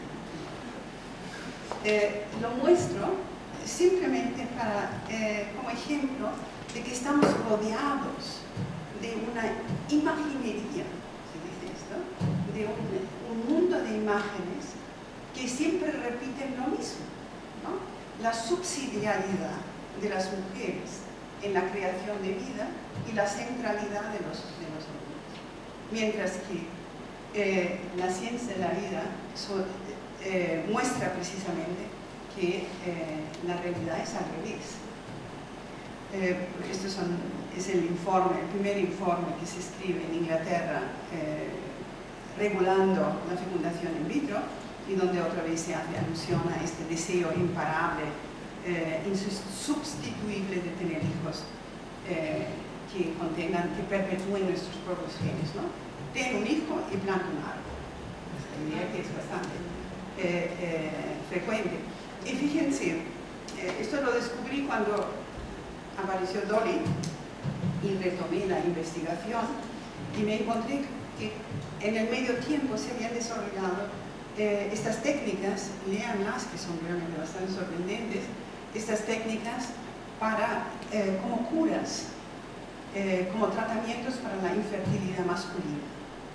Eh, lo muestro simplemente para, eh, como ejemplo de que estamos rodeados de una imaginería, ¿se dice esto? De un, un mundo de imágenes que siempre repiten lo mismo, ¿no? La subsidiariedad de las mujeres en la creación de vida y la centralidad de los, de los hombres. Mientras que eh, la ciencia de la vida so, eh, muestra precisamente que eh, la realidad es al revés. Eh, esto son, es el informe, el primer informe que se escribe en Inglaterra eh, regulando la fecundación in vitro, y donde otra vez se hace alusión a este deseo imparable, eh, insubstituible de tener hijos, eh, que contengan, que perpetúen nuestros propios genes, ¿no? Ten un hijo y planta un árbol. Esta idea que es bastante eh, eh, frecuente. Y fíjense, eh, esto lo descubrí cuando apareció Dolly y retomé la investigación y me encontré que en el medio tiempo se habían desarrollado eh, estas técnicas, léanlas, que son realmente bastante sorprendentes, estas técnicas para, eh, como curas, eh, como tratamientos para la infertilidad masculina.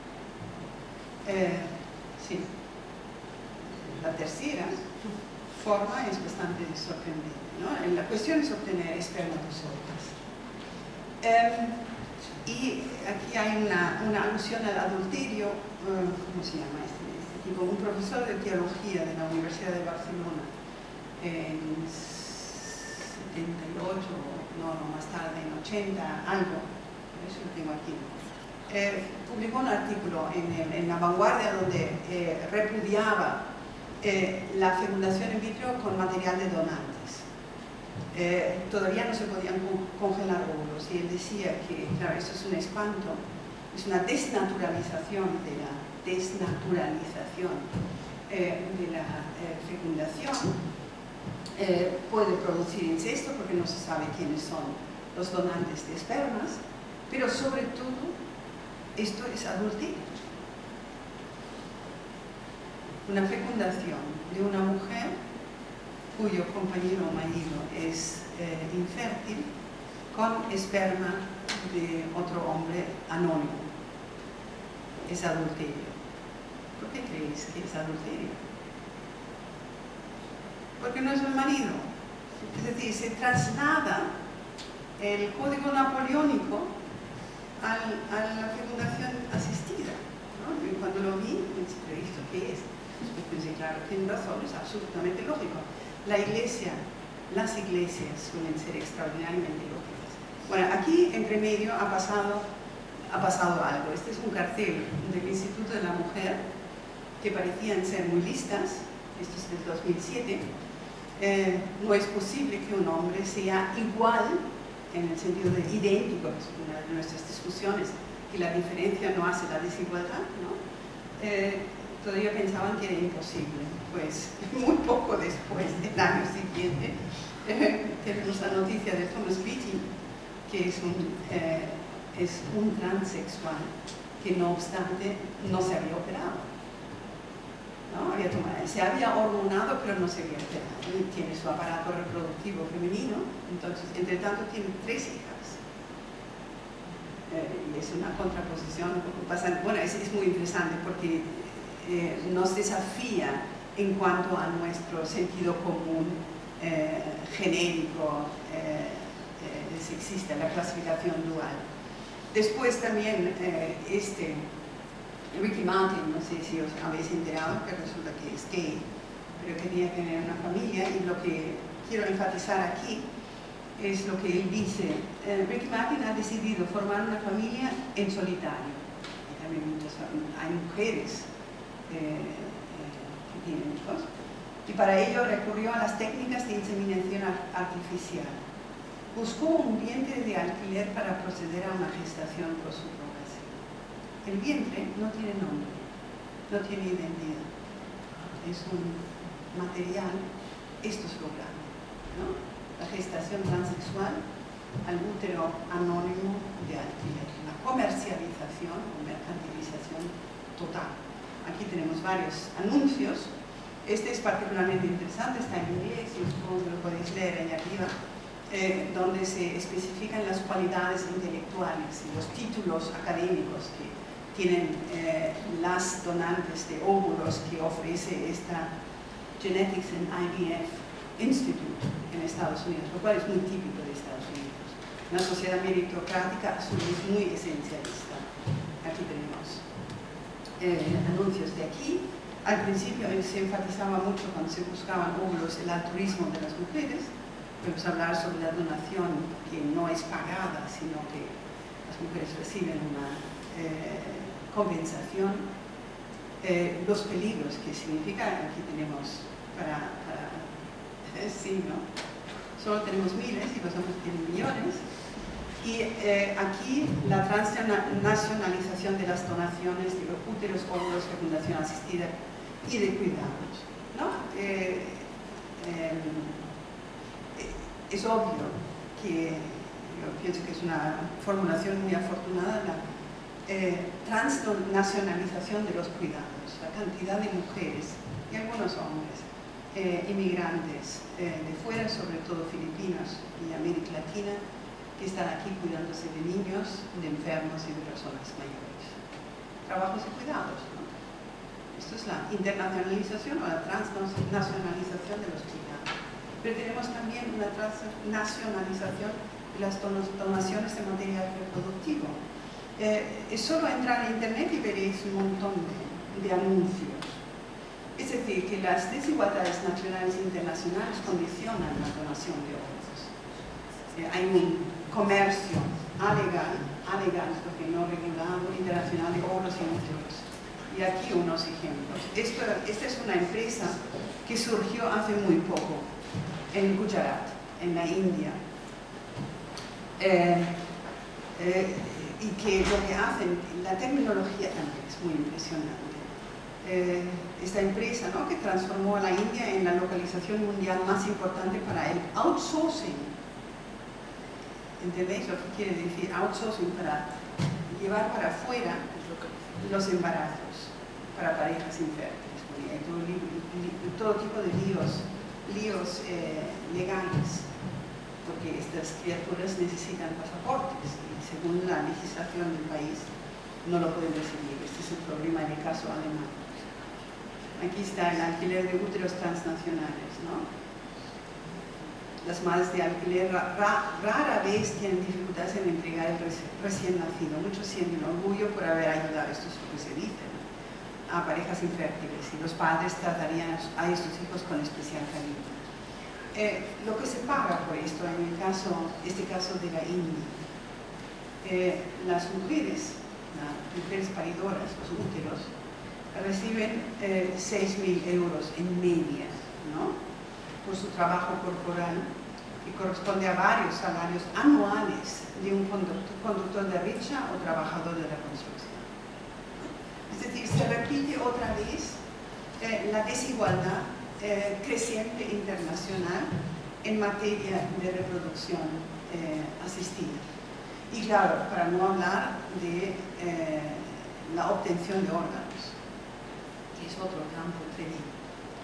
Eh, sí. La tercera forma es bastante sorprendente, ¿no? La cuestión es obtener espermatozoides. Eh, y aquí hay una, una alusión al adulterio, uh, ¿cómo se llama este, este tipo? Un profesor de teología de la Universidad de Barcelona en setenta y ocho, no, no, más tarde, en ochenta, algo, eso lo tengo aquí. Eh, publicó un artículo en, el, en La Vanguardia donde eh, repudiaba eh, la fecundación in vitro con material de donantes. Eh, todavía no se podían congelar óvulos y él decía que, claro, esto es un espanto, es una desnaturalización de la desnaturalización eh, de la eh, fecundación. Eh, puede producir incesto porque no se sabe quiénes son los donantes de espermas, pero sobre todo esto es adulterio. Una fecundación de una mujer cuyo compañero o marido es eh, infértil con esperma de otro hombre anónimo. Es adulterio. ¿Por qué creéis que es adulterio? Porque no es el marido. Es decir, se traslada el código napoleónico al, a la fecundación asistida, ¿no? Y cuando lo vi, me dije, ¿pero esto qué es? Después pensé, claro, tiene razón, es absolutamente lógico. La iglesia, las iglesias suelen ser extraordinariamente lógicas. Bueno, aquí entre medio ha pasado, ha pasado algo. Este es un cartel del Instituto de la Mujer que parecían ser muy listas. Esto es del dos mil siete. Eh, no es posible que un hombre sea igual, en el sentido de idéntico, es una de nuestras discusiones, que la diferencia no hace la desigualdad, ¿no? Eh, todavía pensaban que era imposible. Pues muy poco después, del año siguiente, eh, tenemos la noticia de Thomas Beatty, que es un, eh, es un transexual que no obstante no se había operado. ¿No? Había tomado, se había hormonado pero no se había operado. Tiene su aparato reproductivo femenino, entonces entre tanto tiene tres hijas. Eh, y es una contraposición bastante, bueno, es, es muy interesante porque eh, nos desafía en cuanto a nuestro sentido común eh, genérico, eh, eh, sexista, la clasificación dual. Después también eh, este Ricky Martin, no sé si os habéis enterado, que resulta que es gay, pero quería tener una familia, y lo que quiero enfatizar aquí es lo que él dice. Eh, Ricky Martin ha decidido formar una familia en solitario. Y también muchas, hay mujeres eh, que tienen hijos, y para ello recurrió a las técnicas de inseminación artificial. Buscó un vientre de alquiler para proceder a una gestación por subrogación. El vientre no tiene nombre, no tiene identidad, es un material, esto es lo grande, ¿no? La gestación transexual al útero anónimo de alquiler, la comercialización o mercantilización total. Aquí tenemos varios anuncios. Este es particularmente interesante, está en inglés y supongo que lo podéis leer ahí arriba, eh, donde se especifican las cualidades intelectuales y los títulos académicos que tienen eh, las donantes de óvulos que ofrece esta Genetics and I V F Institute en Estados Unidos, lo cual es muy típico de Estados Unidos. Una sociedad meritocrática a su vez muy esencialista. Aquí tenemos eh, anuncios de aquí. Al principio se enfatizaba mucho cuando se buscaban óvulos el altruismo de las mujeres. Podemos hablar sobre la donación que no es pagada, sino que las mujeres reciben una eh, compensación. Eh, los peligros que significa, aquí tenemos para, para eh, sí, ¿no? Solo tenemos miles y los hombres tienen millones. Y eh, aquí la transnacionalización de las donaciones de úteros, óvulos, fecundación asistida y de cuidados, ¿no? Eh, eh, es obvio que, yo pienso que es una formulación muy afortunada, la eh, transnacionalización de los cuidados, la cantidad de mujeres y algunos hombres, eh, inmigrantes eh, de fuera, sobre todo filipinos y América Latina, que están aquí cuidándose de niños, de enfermos y de personas mayores. Trabajos y cuidados, ¿no? Esto es la internacionalización o la transnacionalización de los cuidados. Pero tenemos también una transnacionalización de las donaciones de material reproductivo. Eh, es solo entrar a internet y veréis un montón de, de anuncios. Es decir, que las desigualdades nacionales e internacionales condicionan la donación de órganos. Eh, hay un comercio alegal, alegal porque no regulado, internacional de órganos y úteros. Y aquí unos ejemplos. Esto, esta es una empresa que surgió hace muy poco en Gujarat, en la India. Eh, eh, y que lo que hacen, la terminología también es muy impresionante. Eh, esta empresa, ¿no?, que transformó a la India en la localización mundial más importante para el outsourcing. ¿Entendéis lo que quiere decir outsourcing? Para llevar para afuera los embarazos para parejas infértiles. Hay todo, todo tipo de líos, líos eh, legales, porque estas criaturas necesitan pasaportes y según la legislación del país no lo pueden recibir. Este es el problema en el caso alemán. Aquí está el alquiler de úteros transnacionales, ¿no? Las madres de alquiler ra, ra, rara vez tienen dificultades en entregar el recién nacido. Muchos sienten orgullo por haber ayudado, esto es lo que se dice, ¿no?, a parejas infértiles, y los padres tratarían a estos hijos con especial cariño. Eh, lo que se paga por esto, en el caso, este caso de la India, eh, las mujeres, las mujeres paridoras, los úteros, reciben eh, seis mil euros en media, ¿no?, por su trabajo corporal, que corresponde a varios salarios anuales de un conductor, conductor de rickshaw o trabajador de la construcción. Es decir, se repite otra vez eh, la desigualdad eh, creciente internacional en materia de reproducción eh, asistida. Y claro, para no hablar de eh, la obtención de órganos, que es otro campo tremendo.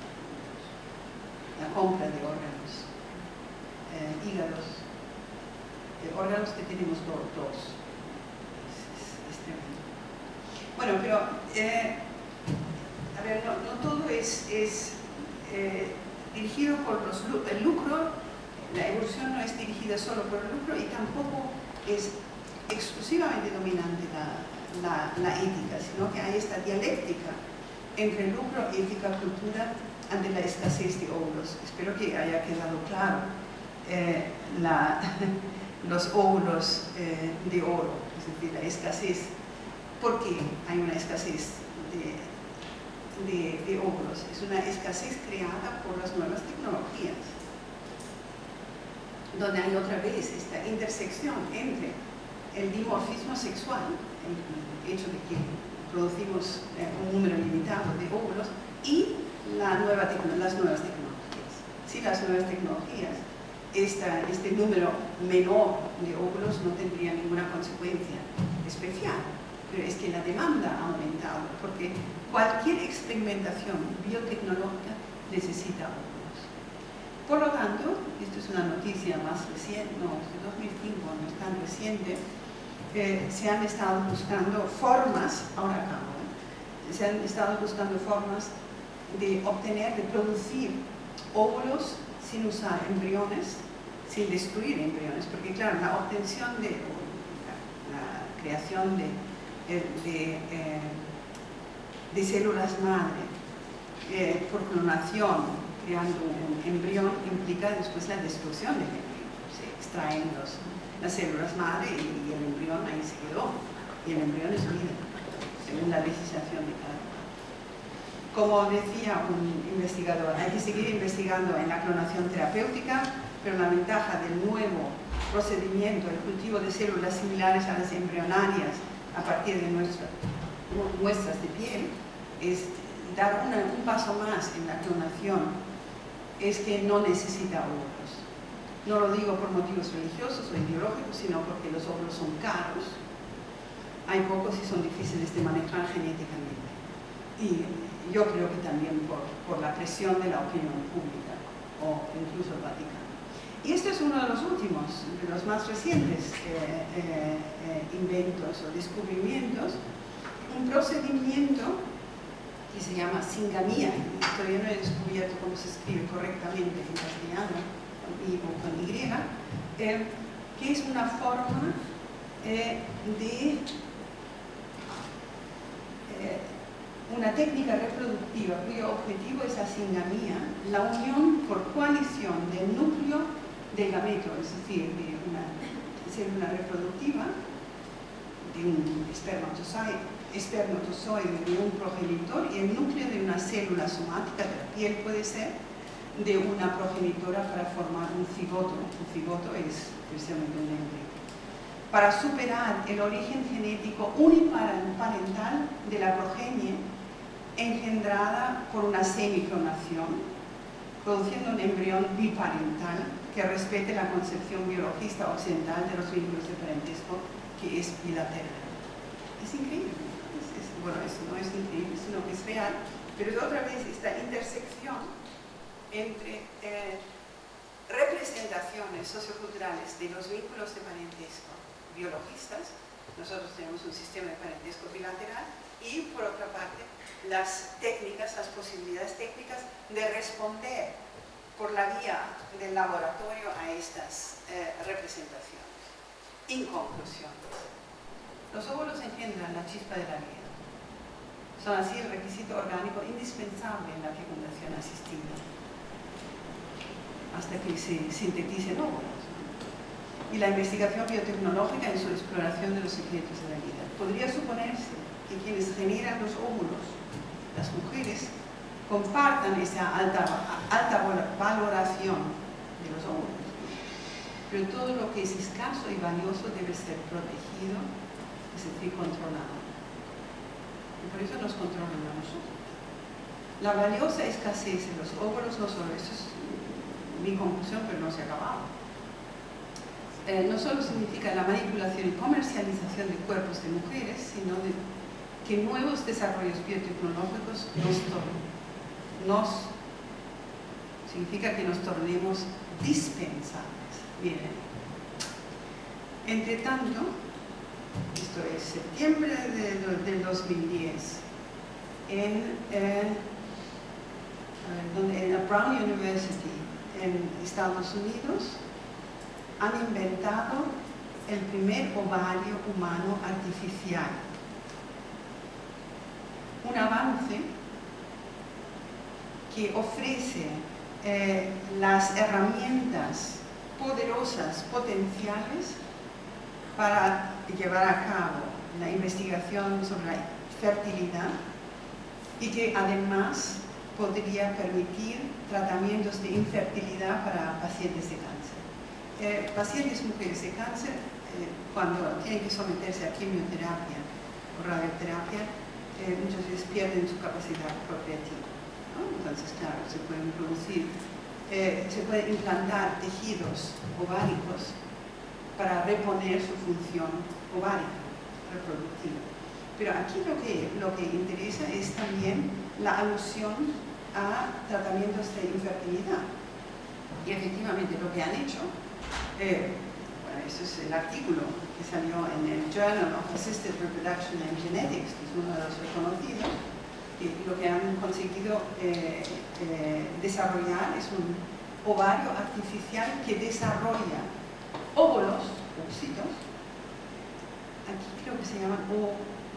La compra de órganos, eh, hígados, eh, órganos que tenemos do, dos. Es, es, es tremendo. Bueno, pero, eh, a ver, no, no todo es, es eh, dirigido por los, el lucro. La evolución no es dirigida solo por el lucro y tampoco es exclusivamente dominante la, la, la ética, sino que hay esta dialéctica entre lucro, ética, cultura, ante la escasez de óvulos. Espero que haya quedado claro eh, la, los óvulos eh, de oro, es decir, la escasez. ¿Por qué hay una escasez de, de, de óvulos? Es una escasez creada por las nuevas tecnologías, donde hay otra vez esta intersección entre el dimorfismo sexual, el hecho de que producimos eh, un número limitado de óvulos, y la nueva las nuevas tecnologías. Si las nuevas tecnologías, esta, este número menor de óvulos no tendría ninguna consecuencia especial, pero es que la demanda ha aumentado, porque cualquier experimentación biotecnológica necesita óvulos. Por lo tanto, esto es una noticia más reciente, no, de dos mil cinco, no es tan reciente, eh, se han estado buscando formas, ahora acabo, ¿eh? se han estado buscando formas de obtener, de producir óvulos sin usar embriones, sin destruir embriones, porque claro, la obtención de, la, la creación de, de, de, de células madre eh, por clonación, creando un embrión, implica después la destrucción del embrión. Se extraen los, las células madre y, y el embrión ahí se quedó, y el embrión es vida, según la legislación de cada. Como decía un investigador, hay que seguir investigando en la clonación terapéutica, pero la ventaja del nuevo procedimiento, el cultivo de células similares a las embrionarias a partir de nuestra, muestras de piel, es dar una, un paso más en la clonación, es que no necesita óvulos. No lo digo por motivos religiosos o ideológicos, sino porque los óvulos son caros, hay pocos y son difíciles de manejar genéticamente. Y yo creo que también por, por la presión de la opinión pública o incluso el Vaticano. Y este es uno de los últimos, de los más recientes eh, eh, eh, inventos o descubrimientos, un procedimiento que se llama singamía. Todavía no he descubierto cómo se escribe correctamente en castellano, con I o con Y, eh, que es una forma eh, de eh, una técnica reproductiva cuyo objetivo es la singamía, la unión por coalición del núcleo del gameto, es decir, de una célula reproductiva, de un espermatozoide, espermatozoide de un progenitor y el núcleo de una célula somática de la piel puede ser de una progenitora para formar un cigoto. Un cigoto es precisamente un embrión. Para superar el origen genético uniparental de la progenie engendrada por una semiclonación, produciendo un embrión biparental que respete la concepción biologista occidental de los vínculos de parentesco, que es bilateral. Es increíble. Es, es, bueno, eso no es increíble, sino que es real, pero es otra vez esta intersección entre eh, representaciones socioculturales de los vínculos de parentesco biologistas. Nosotros tenemos un sistema de parentesco bilateral y, por otra parte, las técnicas, las posibilidades técnicas de responder por la vía del laboratorio a estas eh, representaciones. En conclusión, los óvulos engendran la chispa de la vida. Son así el requisito orgánico indispensable en la fecundación asistida, hasta que se sinteticen óvulos. Y la investigación biotecnológica en su exploración de los secretos de la vida. Podría suponerse que quienes generan los óvulos, las mujeres, compartan esa alta, alta valoración de los óvulos. Pero todo lo que es escaso y valioso debe ser protegido, es decir, controlado. Y por eso nos controlan a nosotros. La valiosa escasez en los óvulos no solo, eso es mi conclusión, pero no se ha acabado. Eh, no solo significa la manipulación y comercialización de cuerpos de mujeres, sino de, que nuevos desarrollos biotecnológicos nos tornen. Nos significa que nos tornemos dispensables. Miren, entre tanto, esto es septiembre de, de, del dos mil diez, en, eh, donde, en la Brown University en Estados Unidos, han inventado el primer ovario humano artificial. Un avance que ofrece eh, las herramientas poderosas, potenciales, para llevar a cabo la investigación sobre la fertilidad y que además podría permitir tratamientos de infertilidad para pacientes de cáncer. Eh, pacientes mujeres de cáncer, eh, cuando tienen que someterse a quimioterapia o radioterapia, eh, muchas veces pierden su capacidad procreativa, ¿no? Entonces, claro, se pueden producir, eh, se pueden implantar tejidos ováricos para reponer su función ovárica reproductiva. Pero aquí lo que, lo que interesa es también la alusión a tratamientos de infertilidad. Y efectivamente lo que han hecho, eh, bueno, eso es el artículo que salió en el Journal of Assisted Reproduction and Genetics, que es uno de los reconocidos, y lo que han conseguido eh, eh, desarrollar es un ovario artificial que desarrolla óvulos, óvulos, aquí creo que se llaman o,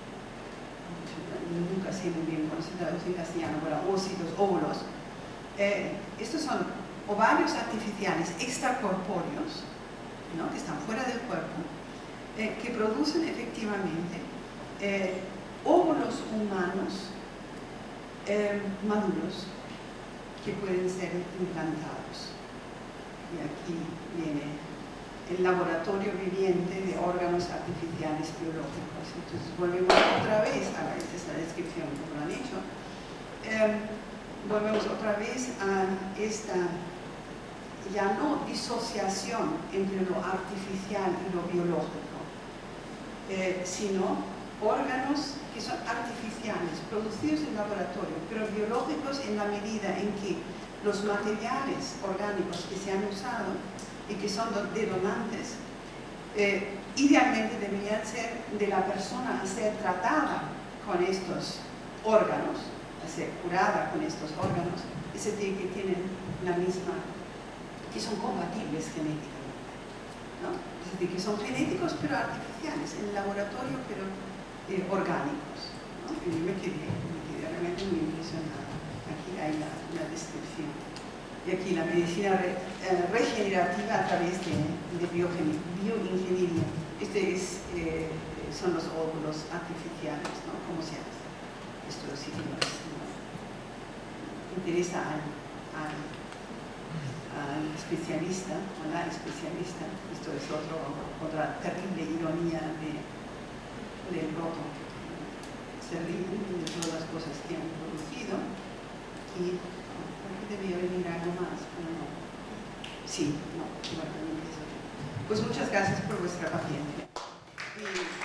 nunca sé muy bien cómo se traduce en castellano, pero óvulos, óvulos. Eh, estos son ovarios artificiales extracorpóreos, ¿no?, que están fuera del cuerpo, eh, que producen efectivamente eh, óvulos humanos eh, maduros que pueden ser implantados. Y aquí viene el laboratorio viviente de órganos artificiales biológicos. Entonces volvemos otra vez, a esta es la descripción como lo han hecho, eh, volvemos otra vez a esta ya no disociación entre lo artificial y lo biológico, eh, sino órganos que son artificiales, producidos en laboratorio, pero biológicos en la medida en que los materiales orgánicos que se han usado y que son de donantes, eh, idealmente deberían ser de la persona a ser tratada con estos órganos, a ser curada con estos órganos, es decir, que tienen la misma, que son compatibles genéticamente, ¿no? Es decir, que son genéticos pero artificiales, en el laboratorio pero eh, orgánicos, ¿no? Y me quedé, me quedé realmente muy impresionada. Aquí hay la, la descripción. Y aquí la medicina re, eh, regenerativa a través de, de bioingeniería. Este es, eh, son los óvulos artificiales, ¿no? ¿Cómo se hace? Esto sí que nos no, interesa al, al, al especialista, o la especialista. Esto es otro, otra terrible ironía de, del roto. Se ríen de todas las cosas que han producido y debía venir algo más, pero no. Sí, no, igual también eso. Pues muchas gracias por vuestra paciencia. Y...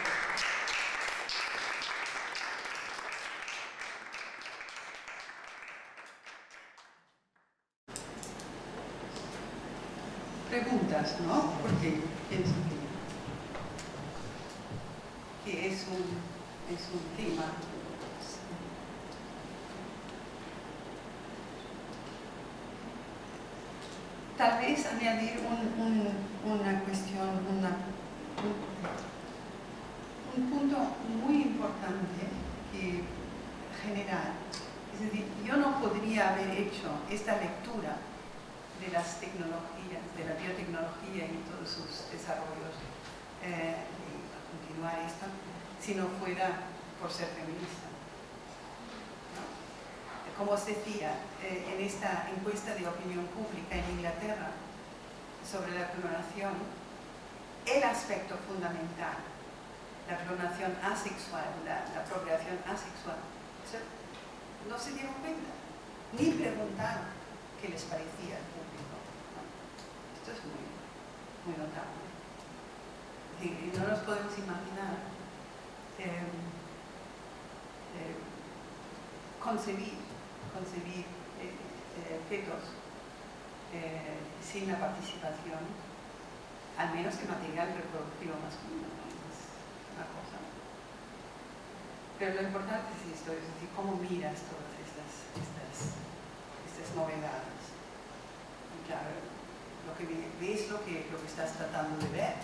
preguntas, ¿no? Porque pienso que, que es, un, es un tema. Tal vez añadir un, un, una cuestión, una, un, un punto muy importante que general. Es decir, yo no podría haber hecho esta lectura de las tecnologías, de la biotecnología y todos sus desarrollos, eh, y continuar esto, si no fuera por ser feminista. Como os decía, eh, en esta encuesta de opinión pública en Inglaterra sobre la clonación, el aspecto fundamental, la clonación asexual, la, la procreación asexual, no se dieron cuenta, ni preguntaron qué les parecía al público, ¿no? Esto es muy, muy notable. Y no nos podemos imaginar eh, eh, concebir concebir eh, eh, fetos eh, sin la participación, al menos de material reproductivo masculino, ¿no? Es una cosa. Pero lo importante es esto, es decir, cómo miras todas estas, estas, estas novedades. Y claro, lo que ves lo que, lo que estás tratando de ver.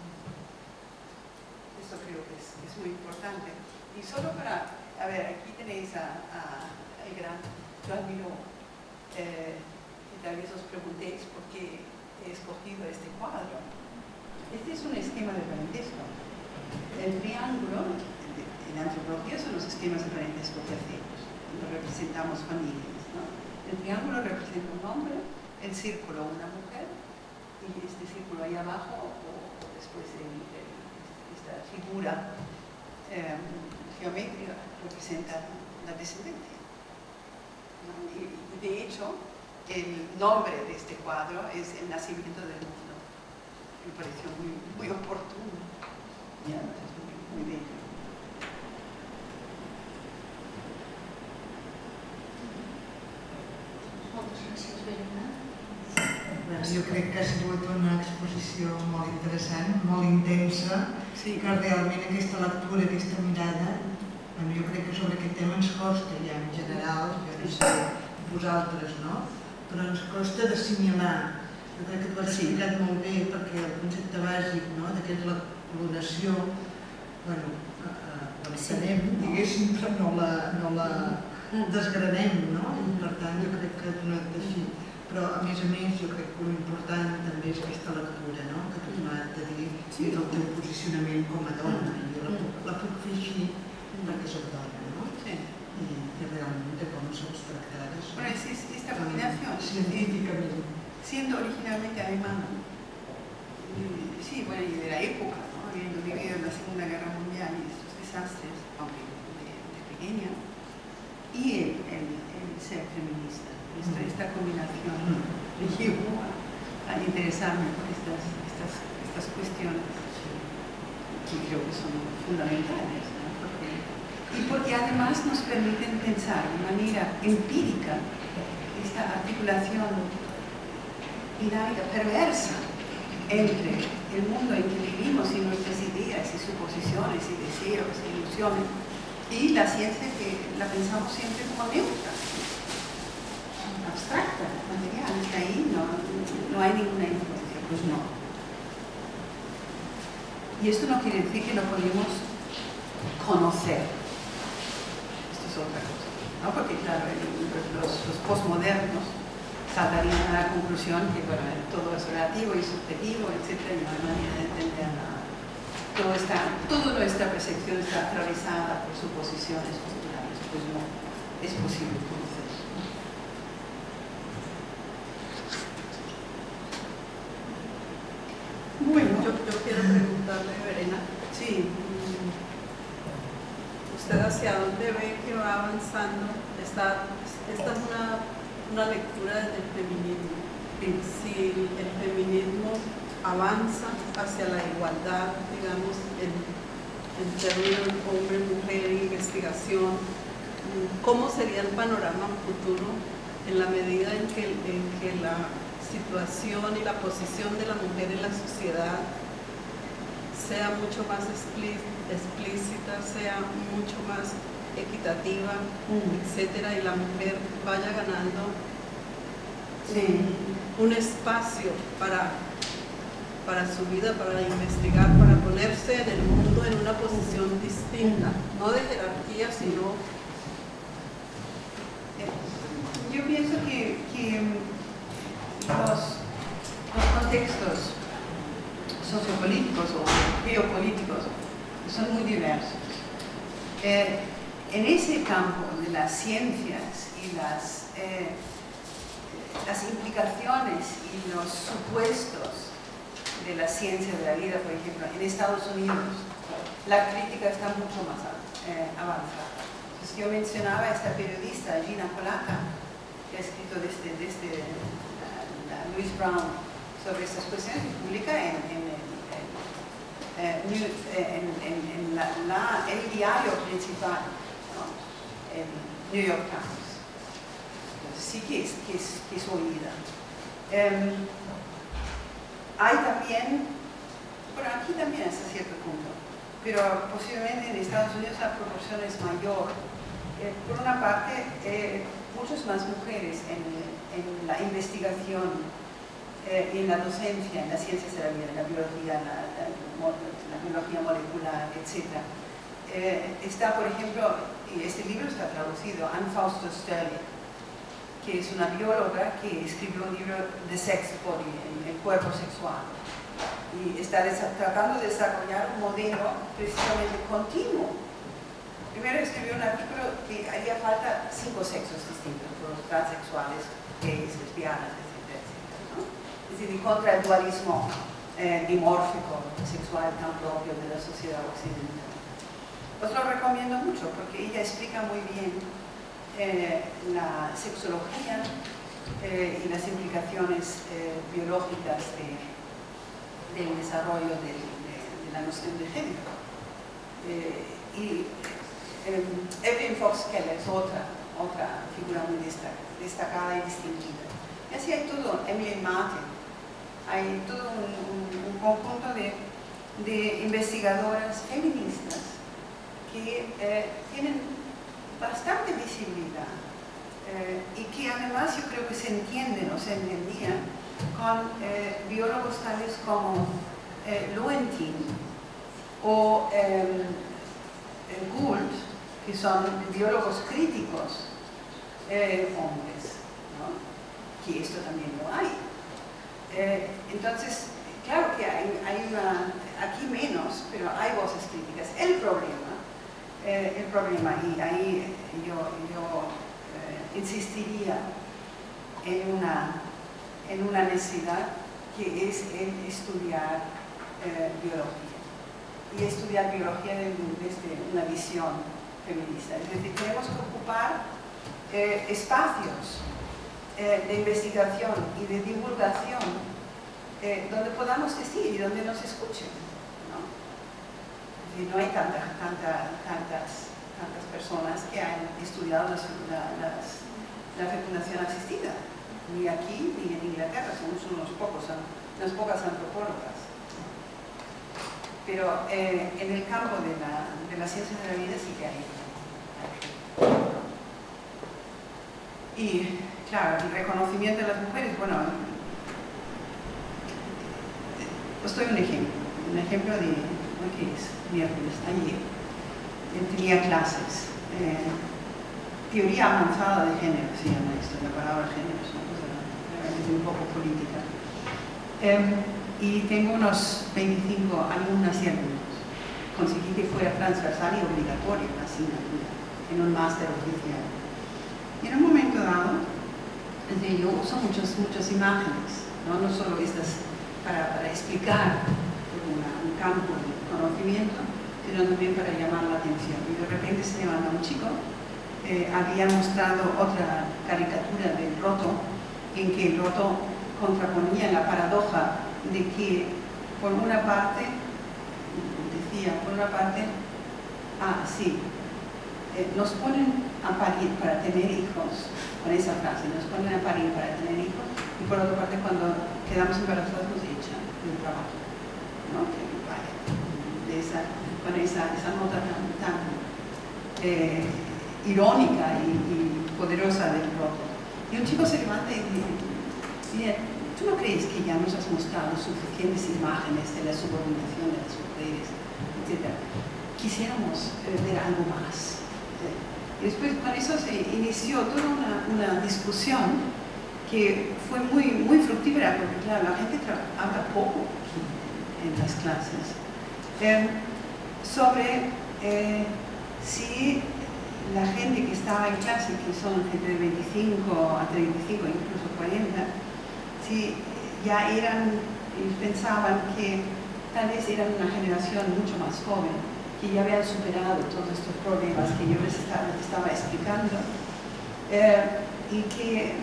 Esto creo que es, es muy importante. Y solo para, a ver, aquí tenéis a, a el gran Joan Miró, eh, y tal vez os preguntéis por qué he escogido este cuadro. Este es un esquema de parentesco. El triángulo, en antropología son los esquemas de parentesco que hacemos, cuando representamos familias, ¿no? El triángulo representa un hombre, el círculo una mujer, y este círculo ahí abajo, o, o después el, el, esta figura eh, geométrica representa la descendencia. Y de hecho, el nombre de este cuadro es El nacimiento del mundo. Me pareció muy, muy oportuno. Ya, es muy, muy bello. Moltes gràcies, Verona. Bueno, jo crec que ha sigut una exposició molt interessant, molt intensa, sí. Que realment aquesta lectura, aquesta mirada, bueno, jo crec que sobre aquest tema ens costa ja en general, jo no sé vosaltres, no? Però ens costa d'assimilar. Jo crec que t'ho has explicat molt bé perquè el concepte bàsic, no?, d'aquest la clonació, bueno, l'entenem, diguéssim, però no la, no la desgranem, no? I per tant jo crec que t'ho he així. Però a més a més jo crec que l'important també és aquesta lectura, no?, que tu m'has de dir des del teu posicionament com a dona. Jo la puc, la puc fer així perquè soc dona, ¿no? Sí. Y, y realmente cómo somos tratadas. Bueno, es, es esta combinación, científicamente. Siendo originalmente alemana, y, sí, bueno, y de la época, ¿no? Habiendo vivido la Segunda Guerra Mundial y estos desastres, aunque de, de pequeña, y el, el, el ser feminista. Esta, esta combinación me llevó a, a interesarme por estas, estas, estas cuestiones que creo que son fundamentales, ¿no? Porque, y porque además nos permiten pensar de manera empírica esta articulación dinámica perversa entre el mundo en que vivimos y nuestras ideas y suposiciones y deseos e ilusiones y la ciencia que la pensamos siempre como neutra, abstracta, material, está ahí, no, no hay ninguna influencia, pues no. Y esto no quiere decir que no podemos conocer, esto es otra cosa, ¿no? Porque claro, los, los postmodernos saltarían a la conclusión que bueno, todo es relativo y subjetivo, etcétera, y no hay manera de entender nada. Todo está, toda nuestra percepción está atravesada por suposiciones culturales, pues no, es posible conocer. Bueno, yo, yo quiero preguntarle, Verena, sí. ¿usted hacia dónde ve que va avanzando? Esta, esta es una, una lectura desde el feminismo. Si el feminismo avanza hacia la igualdad, digamos, en, en términos hombre-mujer, investigación, ¿cómo sería el panorama futuro en la medida en que, en que la situación y la posición de la mujer en la sociedad sea mucho más explícita, sea mucho más equitativa, mm. etcétera, y la mujer vaya ganando sí. un, un espacio para, para su vida, para investigar, para ponerse en el mundo en una posición distinta, mm. no de jerarquía, sino... Yo pienso que, que los, los contextos sociopolíticos o geopolíticos son muy diversos. Eh, en ese campo de las ciencias y las, eh, las implicaciones y los supuestos de la ciencia de la vida, por ejemplo, en Estados Unidos, la crítica está mucho más eh, avanzada. Entonces, yo mencionaba a esta periodista, Gina Polaka, que ha escrito desde, desde la, la Louise Brown sobre estas cuestiones y publica en, en, en, en, New, en, en, en la, la, el diario principal, ¿no? El New York Times. Entonces, sí que es, que es, que es oída. Um, hay también, bueno, aquí también hasta cierto punto, pero posiblemente en Estados Unidos la proporción es mayor. Eh, por una parte, eh, muchas más mujeres en, en la investigación eh, y en la docencia, en las ciencias de la vida, en la biología, la, la, la biología molecular, etcétera. Eh, está, por ejemplo, y este libro está traducido, Anne Foster Sterling, que es una bióloga que escribió un libro de Sex Body, el, el cuerpo sexual, y está tratando de desarrollar un modelo precisamente continuo. Primero escribió un artículo que haría falta cinco sexos distintos, los transexuales, gays, lesbianas, etcétera, etcétera, ¿no? Es decir, contra el dualismo eh, dimórfico sexual tan propio de la sociedad occidental. Os lo recomiendo mucho porque ella explica muy bien eh, la sexología eh, y las implicaciones eh, biológicas de, del desarrollo de, de, de la noción de género. Eh, y Um, Evelyn Fox Keller es otra, otra figura muy destacada y distinguida. Y así hay todo, Emily Martin, hay todo un, un, un conjunto de, de investigadoras feministas que eh, tienen bastante visibilidad eh, y que además yo creo que se entienden o se entendían con eh, biólogos tales como eh, Lowentin o eh, Gould, que son biólogos críticos eh, hombres, ¿no? Que esto también lo hay. Eh, entonces, claro que hay, hay una, aquí menos, pero hay voces críticas. El problema, eh, el problema, y ahí yo, yo eh, insistiría en una, en una necesidad que es el estudiar eh, biología. Y estudiar biología desde una visión feminista. Es decir, tenemos que ocupar eh, espacios eh, de investigación y de divulgación eh, donde podamos decir y donde nos escuchen, ¿no? Es decir, no hay tanta, tanta, tantas, tantas personas que han estudiado las, la, las, la fecundación asistida, ni aquí ni en Inglaterra, son unos pocos, unas pocas antropólogas. Pero eh, en el campo de la, de la ciencia de la vida sí que hay. Y claro, el reconocimiento de las mujeres, bueno, os doy un ejemplo, un ejemplo de, ¿qué es? Miércoles, ayer, tenía clases, eh, teoría avanzada de género, se llama esto, la palabra género es una cosa realmente un poco política. Eh, y tengo unos veinticinco alumnas y alumnos. Conseguí que fuera transversal y obligatoria la asignatura en un máster oficial. Y en un momento dado, yo uso muchas, muchas imágenes, no, no solo estas para, para explicar una, un campo de conocimiento, sino también para llamar la atención. Y de repente se levanta un chico, eh, había mostrado otra caricatura del roto, en que el roto contraponía la paradoja de que por una parte, decía, por una parte, ah, sí, eh, nos ponen a parir para tener hijos, con esa frase, nos ponen a parir para tener hijos, y por otra parte, cuando quedamos embarazados nos echan del trabajo, ¿no? Que vaya, de esa, con esa, esa nota tan, tan eh, irónica y, y poderosa del roto. Y un chico se levanta y dice, mira, ¿tú no crees que ya nos has mostrado suficientes imágenes de la subordinación de las mujeres, etcétera? Quisiéramos eh, ver algo más. ¿Sí? Y después con eso se inició toda una, una discusión que fue muy, muy fructífera, porque claro, la gente habla poco aquí en las clases, eh, sobre eh, si la gente que estaba en clase, que son gente de veinticinco a treinta y cinco, incluso cuarenta, si ya eran, pensaban que tal vez eran una generación mucho más joven, que ya habían superado todos estos problemas que yo les estaba, les estaba explicando, eh, y que,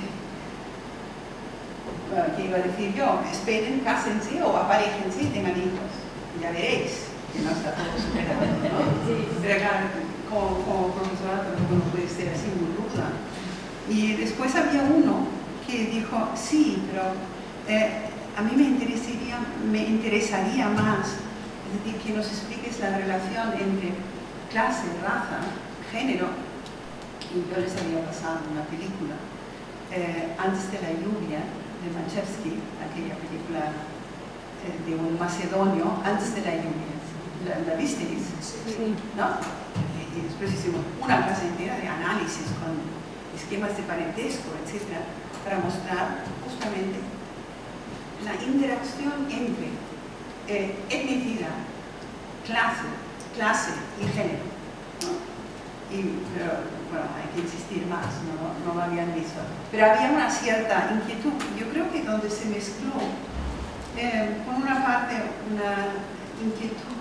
bueno, que iba a decir yo, esperen, cásense o aparéjense y tengan hijos, ya veréis que no está todo superado, ¿no? Pero claro, como, como profesora tampoco no puede ser así muy ruda. Y después había uno que dijo, sí, pero eh, a mí me interesaría, me interesaría más, es decir, que nos expliques la relación entre clase, raza, género. Y yo les había pasado una película, eh, Antes de la lluvia, de Manchevsky, aquella película eh, de un macedonio, Antes de la lluvia. ¿La, la visteis? Sí. ¿No? Y después hicimos una clase entera de análisis con esquemas de parentesco, etcétera, para mostrar justamente la interacción entre eh, etnicidad, clase, clase y género, ¿no? Y, pero, bueno, hay que insistir más, no, no lo habían visto. Pero había una cierta inquietud. Yo creo que donde se mezcló, eh, por una parte, una inquietud.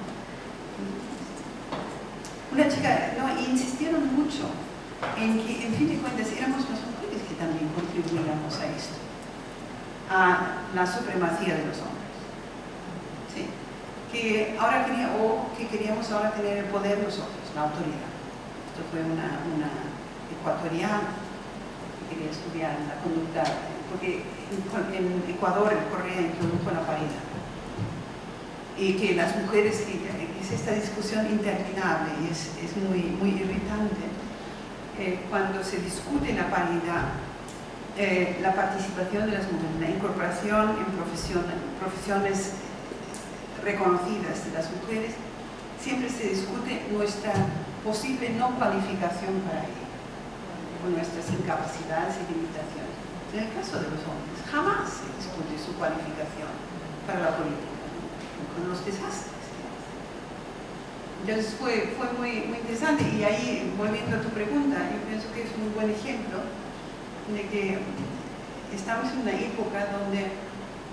Una chica, no, insistieron mucho en que, en fin de cuentas, éramos las mujeres que también contribuíamos a esto, a la supremacía de los hombres. ¿Sí? Que ahora quería, o que queríamos ahora tener el poder nosotros, la autoridad. Esto fue una, una ecuatoriana que quería estudiar la conducta, porque en, en Ecuador el Correa introdujo la paridad. Y que las mujeres, es esta discusión interminable y es, es muy, muy irritante. Eh, cuando se discute la paridad, eh, la participación de las mujeres, la incorporación en profesión, profesiones reconocidas de las mujeres, siempre se discute nuestra posible no cualificación para ello, o nuestras incapacidades y limitaciones. En el caso de los hombres, jamás se discute su cualificación para la política, con los desastres. Entonces fue, fue muy, muy interesante, y ahí, volviendo a tu pregunta, yo pienso que es un buen ejemplo de que estamos en una época donde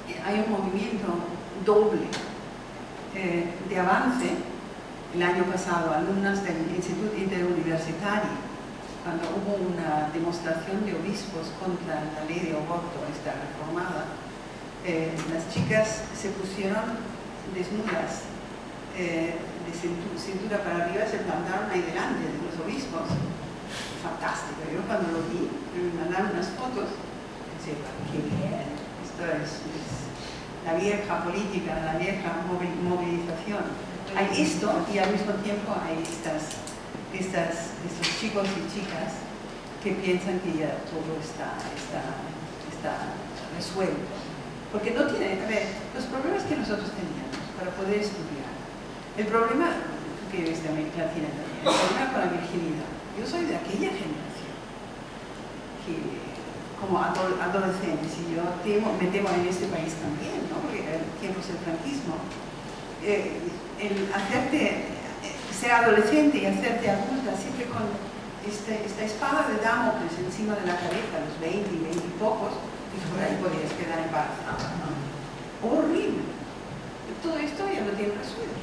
hay un movimiento doble eh, de avance. El año pasado, alumnas del Instituto Interuniversitario, cuando hubo una demostración de obispos contra la ley de aborto, esta reformada, eh, las chicas se pusieron desnudas, eh, de cintura para arriba, se plantaron ahí delante de los obispos. Fantástico. Yo cuando lo vi, me mandaron unas fotos, pensé, qué bien, esto es, es la vieja política, la vieja movilización. Hay esto y al mismo tiempo hay estas, estas, estos chicos y chicas que piensan que ya todo está, está, está resuelto. Porque no tiene, a ver, los problemas que nosotros teníamos para poder estudiar, el problema que es de América Latina también, el problema con la virginidad. Yo soy de aquella generación que, como adolescentes, y yo temo, me temo en este país también, ¿no? Porque en tiempos del franquismo, eh, el hacerte, ser adolescente y hacerte adulta siempre con este, esta espada de Damocles encima de la cabeza, a los veinte y veinte y pocos, y por ahí podías quedar embarazada. Horrible. Todo esto ya lo tienen resuelto.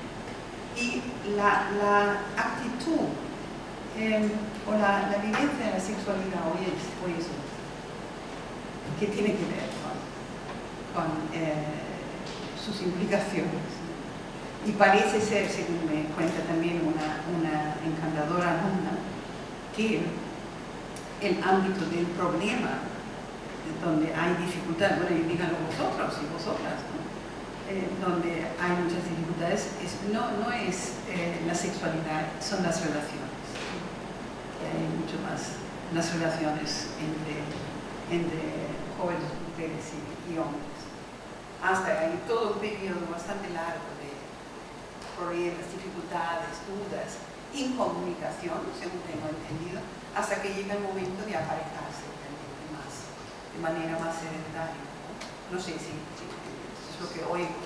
Y la, la actitud eh, o la, la vivencia de la sexualidad hoy es, hoy es otra, que tiene que ver con, con eh, sus implicaciones. Y parece ser, según me cuenta también una, una encantadora alumna, que el ámbito del problema, donde hay dificultades, bueno, y díganlo vosotros y vosotras, ¿no? eh, donde hay muchas dificultades, es, no, no es eh, la sexualidad, son las relaciones. Que hay mucho más las relaciones entre, entre jóvenes, mujeres y, y hombres. Hasta hay todo un periodo bastante largo de problemas, dificultades, dudas, incomunicación, según tengo entendido, hasta que llega el momento de aparejarse realmente más, de manera más sedentaria. No, no sé si, si es lo que oigo.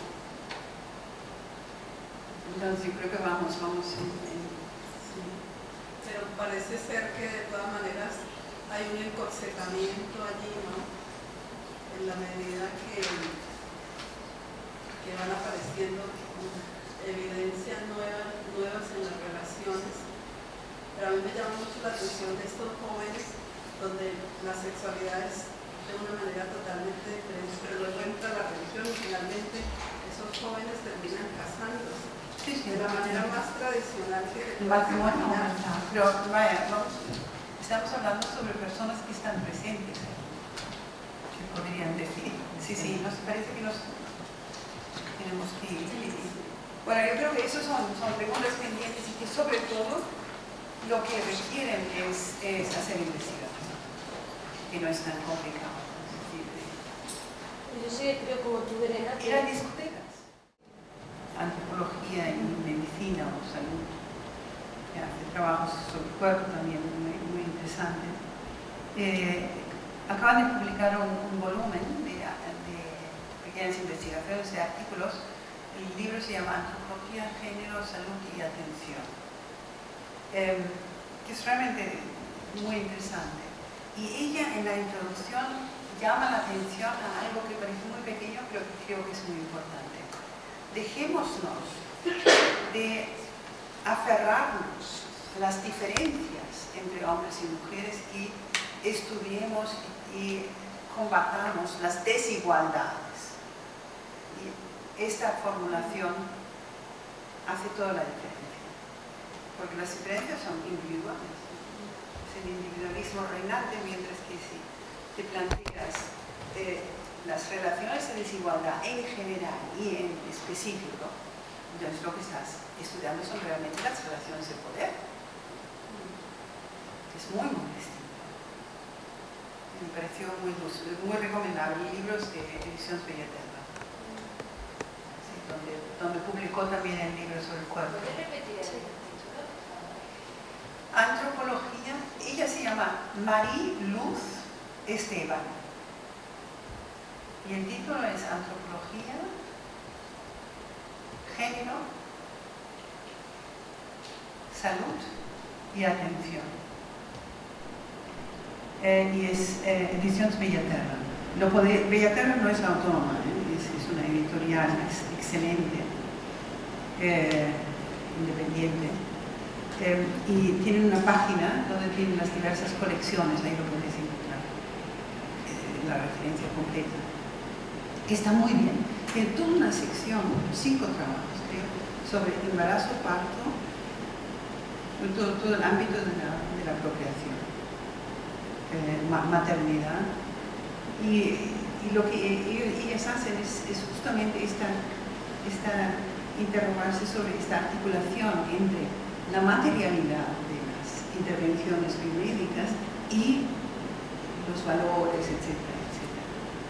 Entonces yo creo que vamos, vamos en, en, sí. Pero parece ser que de todas maneras hay un encorsetamiento allí, ¿no? En la medida que, que van apareciendo evidencias nuevas, nuevas en las relaciones. Pero a mí me llama mucho la atención de estos jóvenes donde la sexualidad es de una manera totalmente diferente, pero luego entra la religión y finalmente esos jóvenes terminan casándose sí, sí, de la manera más tradicional que el matrimonio aumenta. Pero vaya, vamos, estamos hablando sobre personas que están presentes, que podrían decir. Sí, sí, nos parece que nos tenemos que ir. Bueno, yo creo que esas son, son preguntas pendientes y que sobre todo lo que requieren es, es hacer investigación, que no es tan complicado. Es decir, yo sí creo como tú, Verena, que... eran discotecas, antropología y medicina o salud, que hace trabajos sobre el cuerpo también muy, muy interesantes. Eh, acaban de publicar un, un volumen de, de pequeñas investigaciones, de artículos. El libro se llama Antropología, Género, Salud y Atención, eh, que es realmente muy interesante. Y ella en la introducción llama la atención a algo que parece muy pequeño, pero que creo que es muy importante. Dejémonos de aferrarnos a las diferencias entre hombres y mujeres y estudiemos y combatamos las desigualdades. Y esta formulación hace toda la diferencia, porque las diferencias son individuales. Es el individualismo reinante, mientras que si te planteas eh, las relaciones de desigualdad en general y en específico, entonces lo que estás estudiando son realmente las relaciones de poder. Es muy, muy distinto. Me pareció muy, muy recomendable. Libros de Ediciones Bellaterra. Donde, donde publicó también el libro sobre el cuerpo. ¿Puedes repetir el título? Antropología, ella se llama Marie Luz Esteban. Y el título es Antropología, Género, Salud y Atención. Eh, y es eh, Ediciones Bellaterra. Lo puede, Bellaterra no es autónoma, ¿eh? es, es una editorial ex, excelente, eh, independiente, eh, y tienen una página donde tienen las diversas colecciones, ahí lo puedes encontrar, eh, la referencia completa, que está muy bien. Tiene toda una sección, cinco trabajos, creo, sobre embarazo, parto, todo, todo el ámbito de la, de la procreación, eh, maternidad. Y, y lo que ellas hacen es, es justamente esta, esta, interrogarse sobre esta articulación entre la materialidad de las intervenciones biomédicas y los valores, etcétera, etcétera.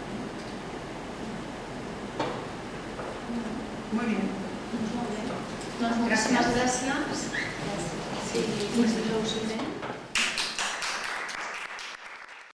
Muy bien. Doncs moltíssimes gràcies. Sí, gràcies a vosaltres.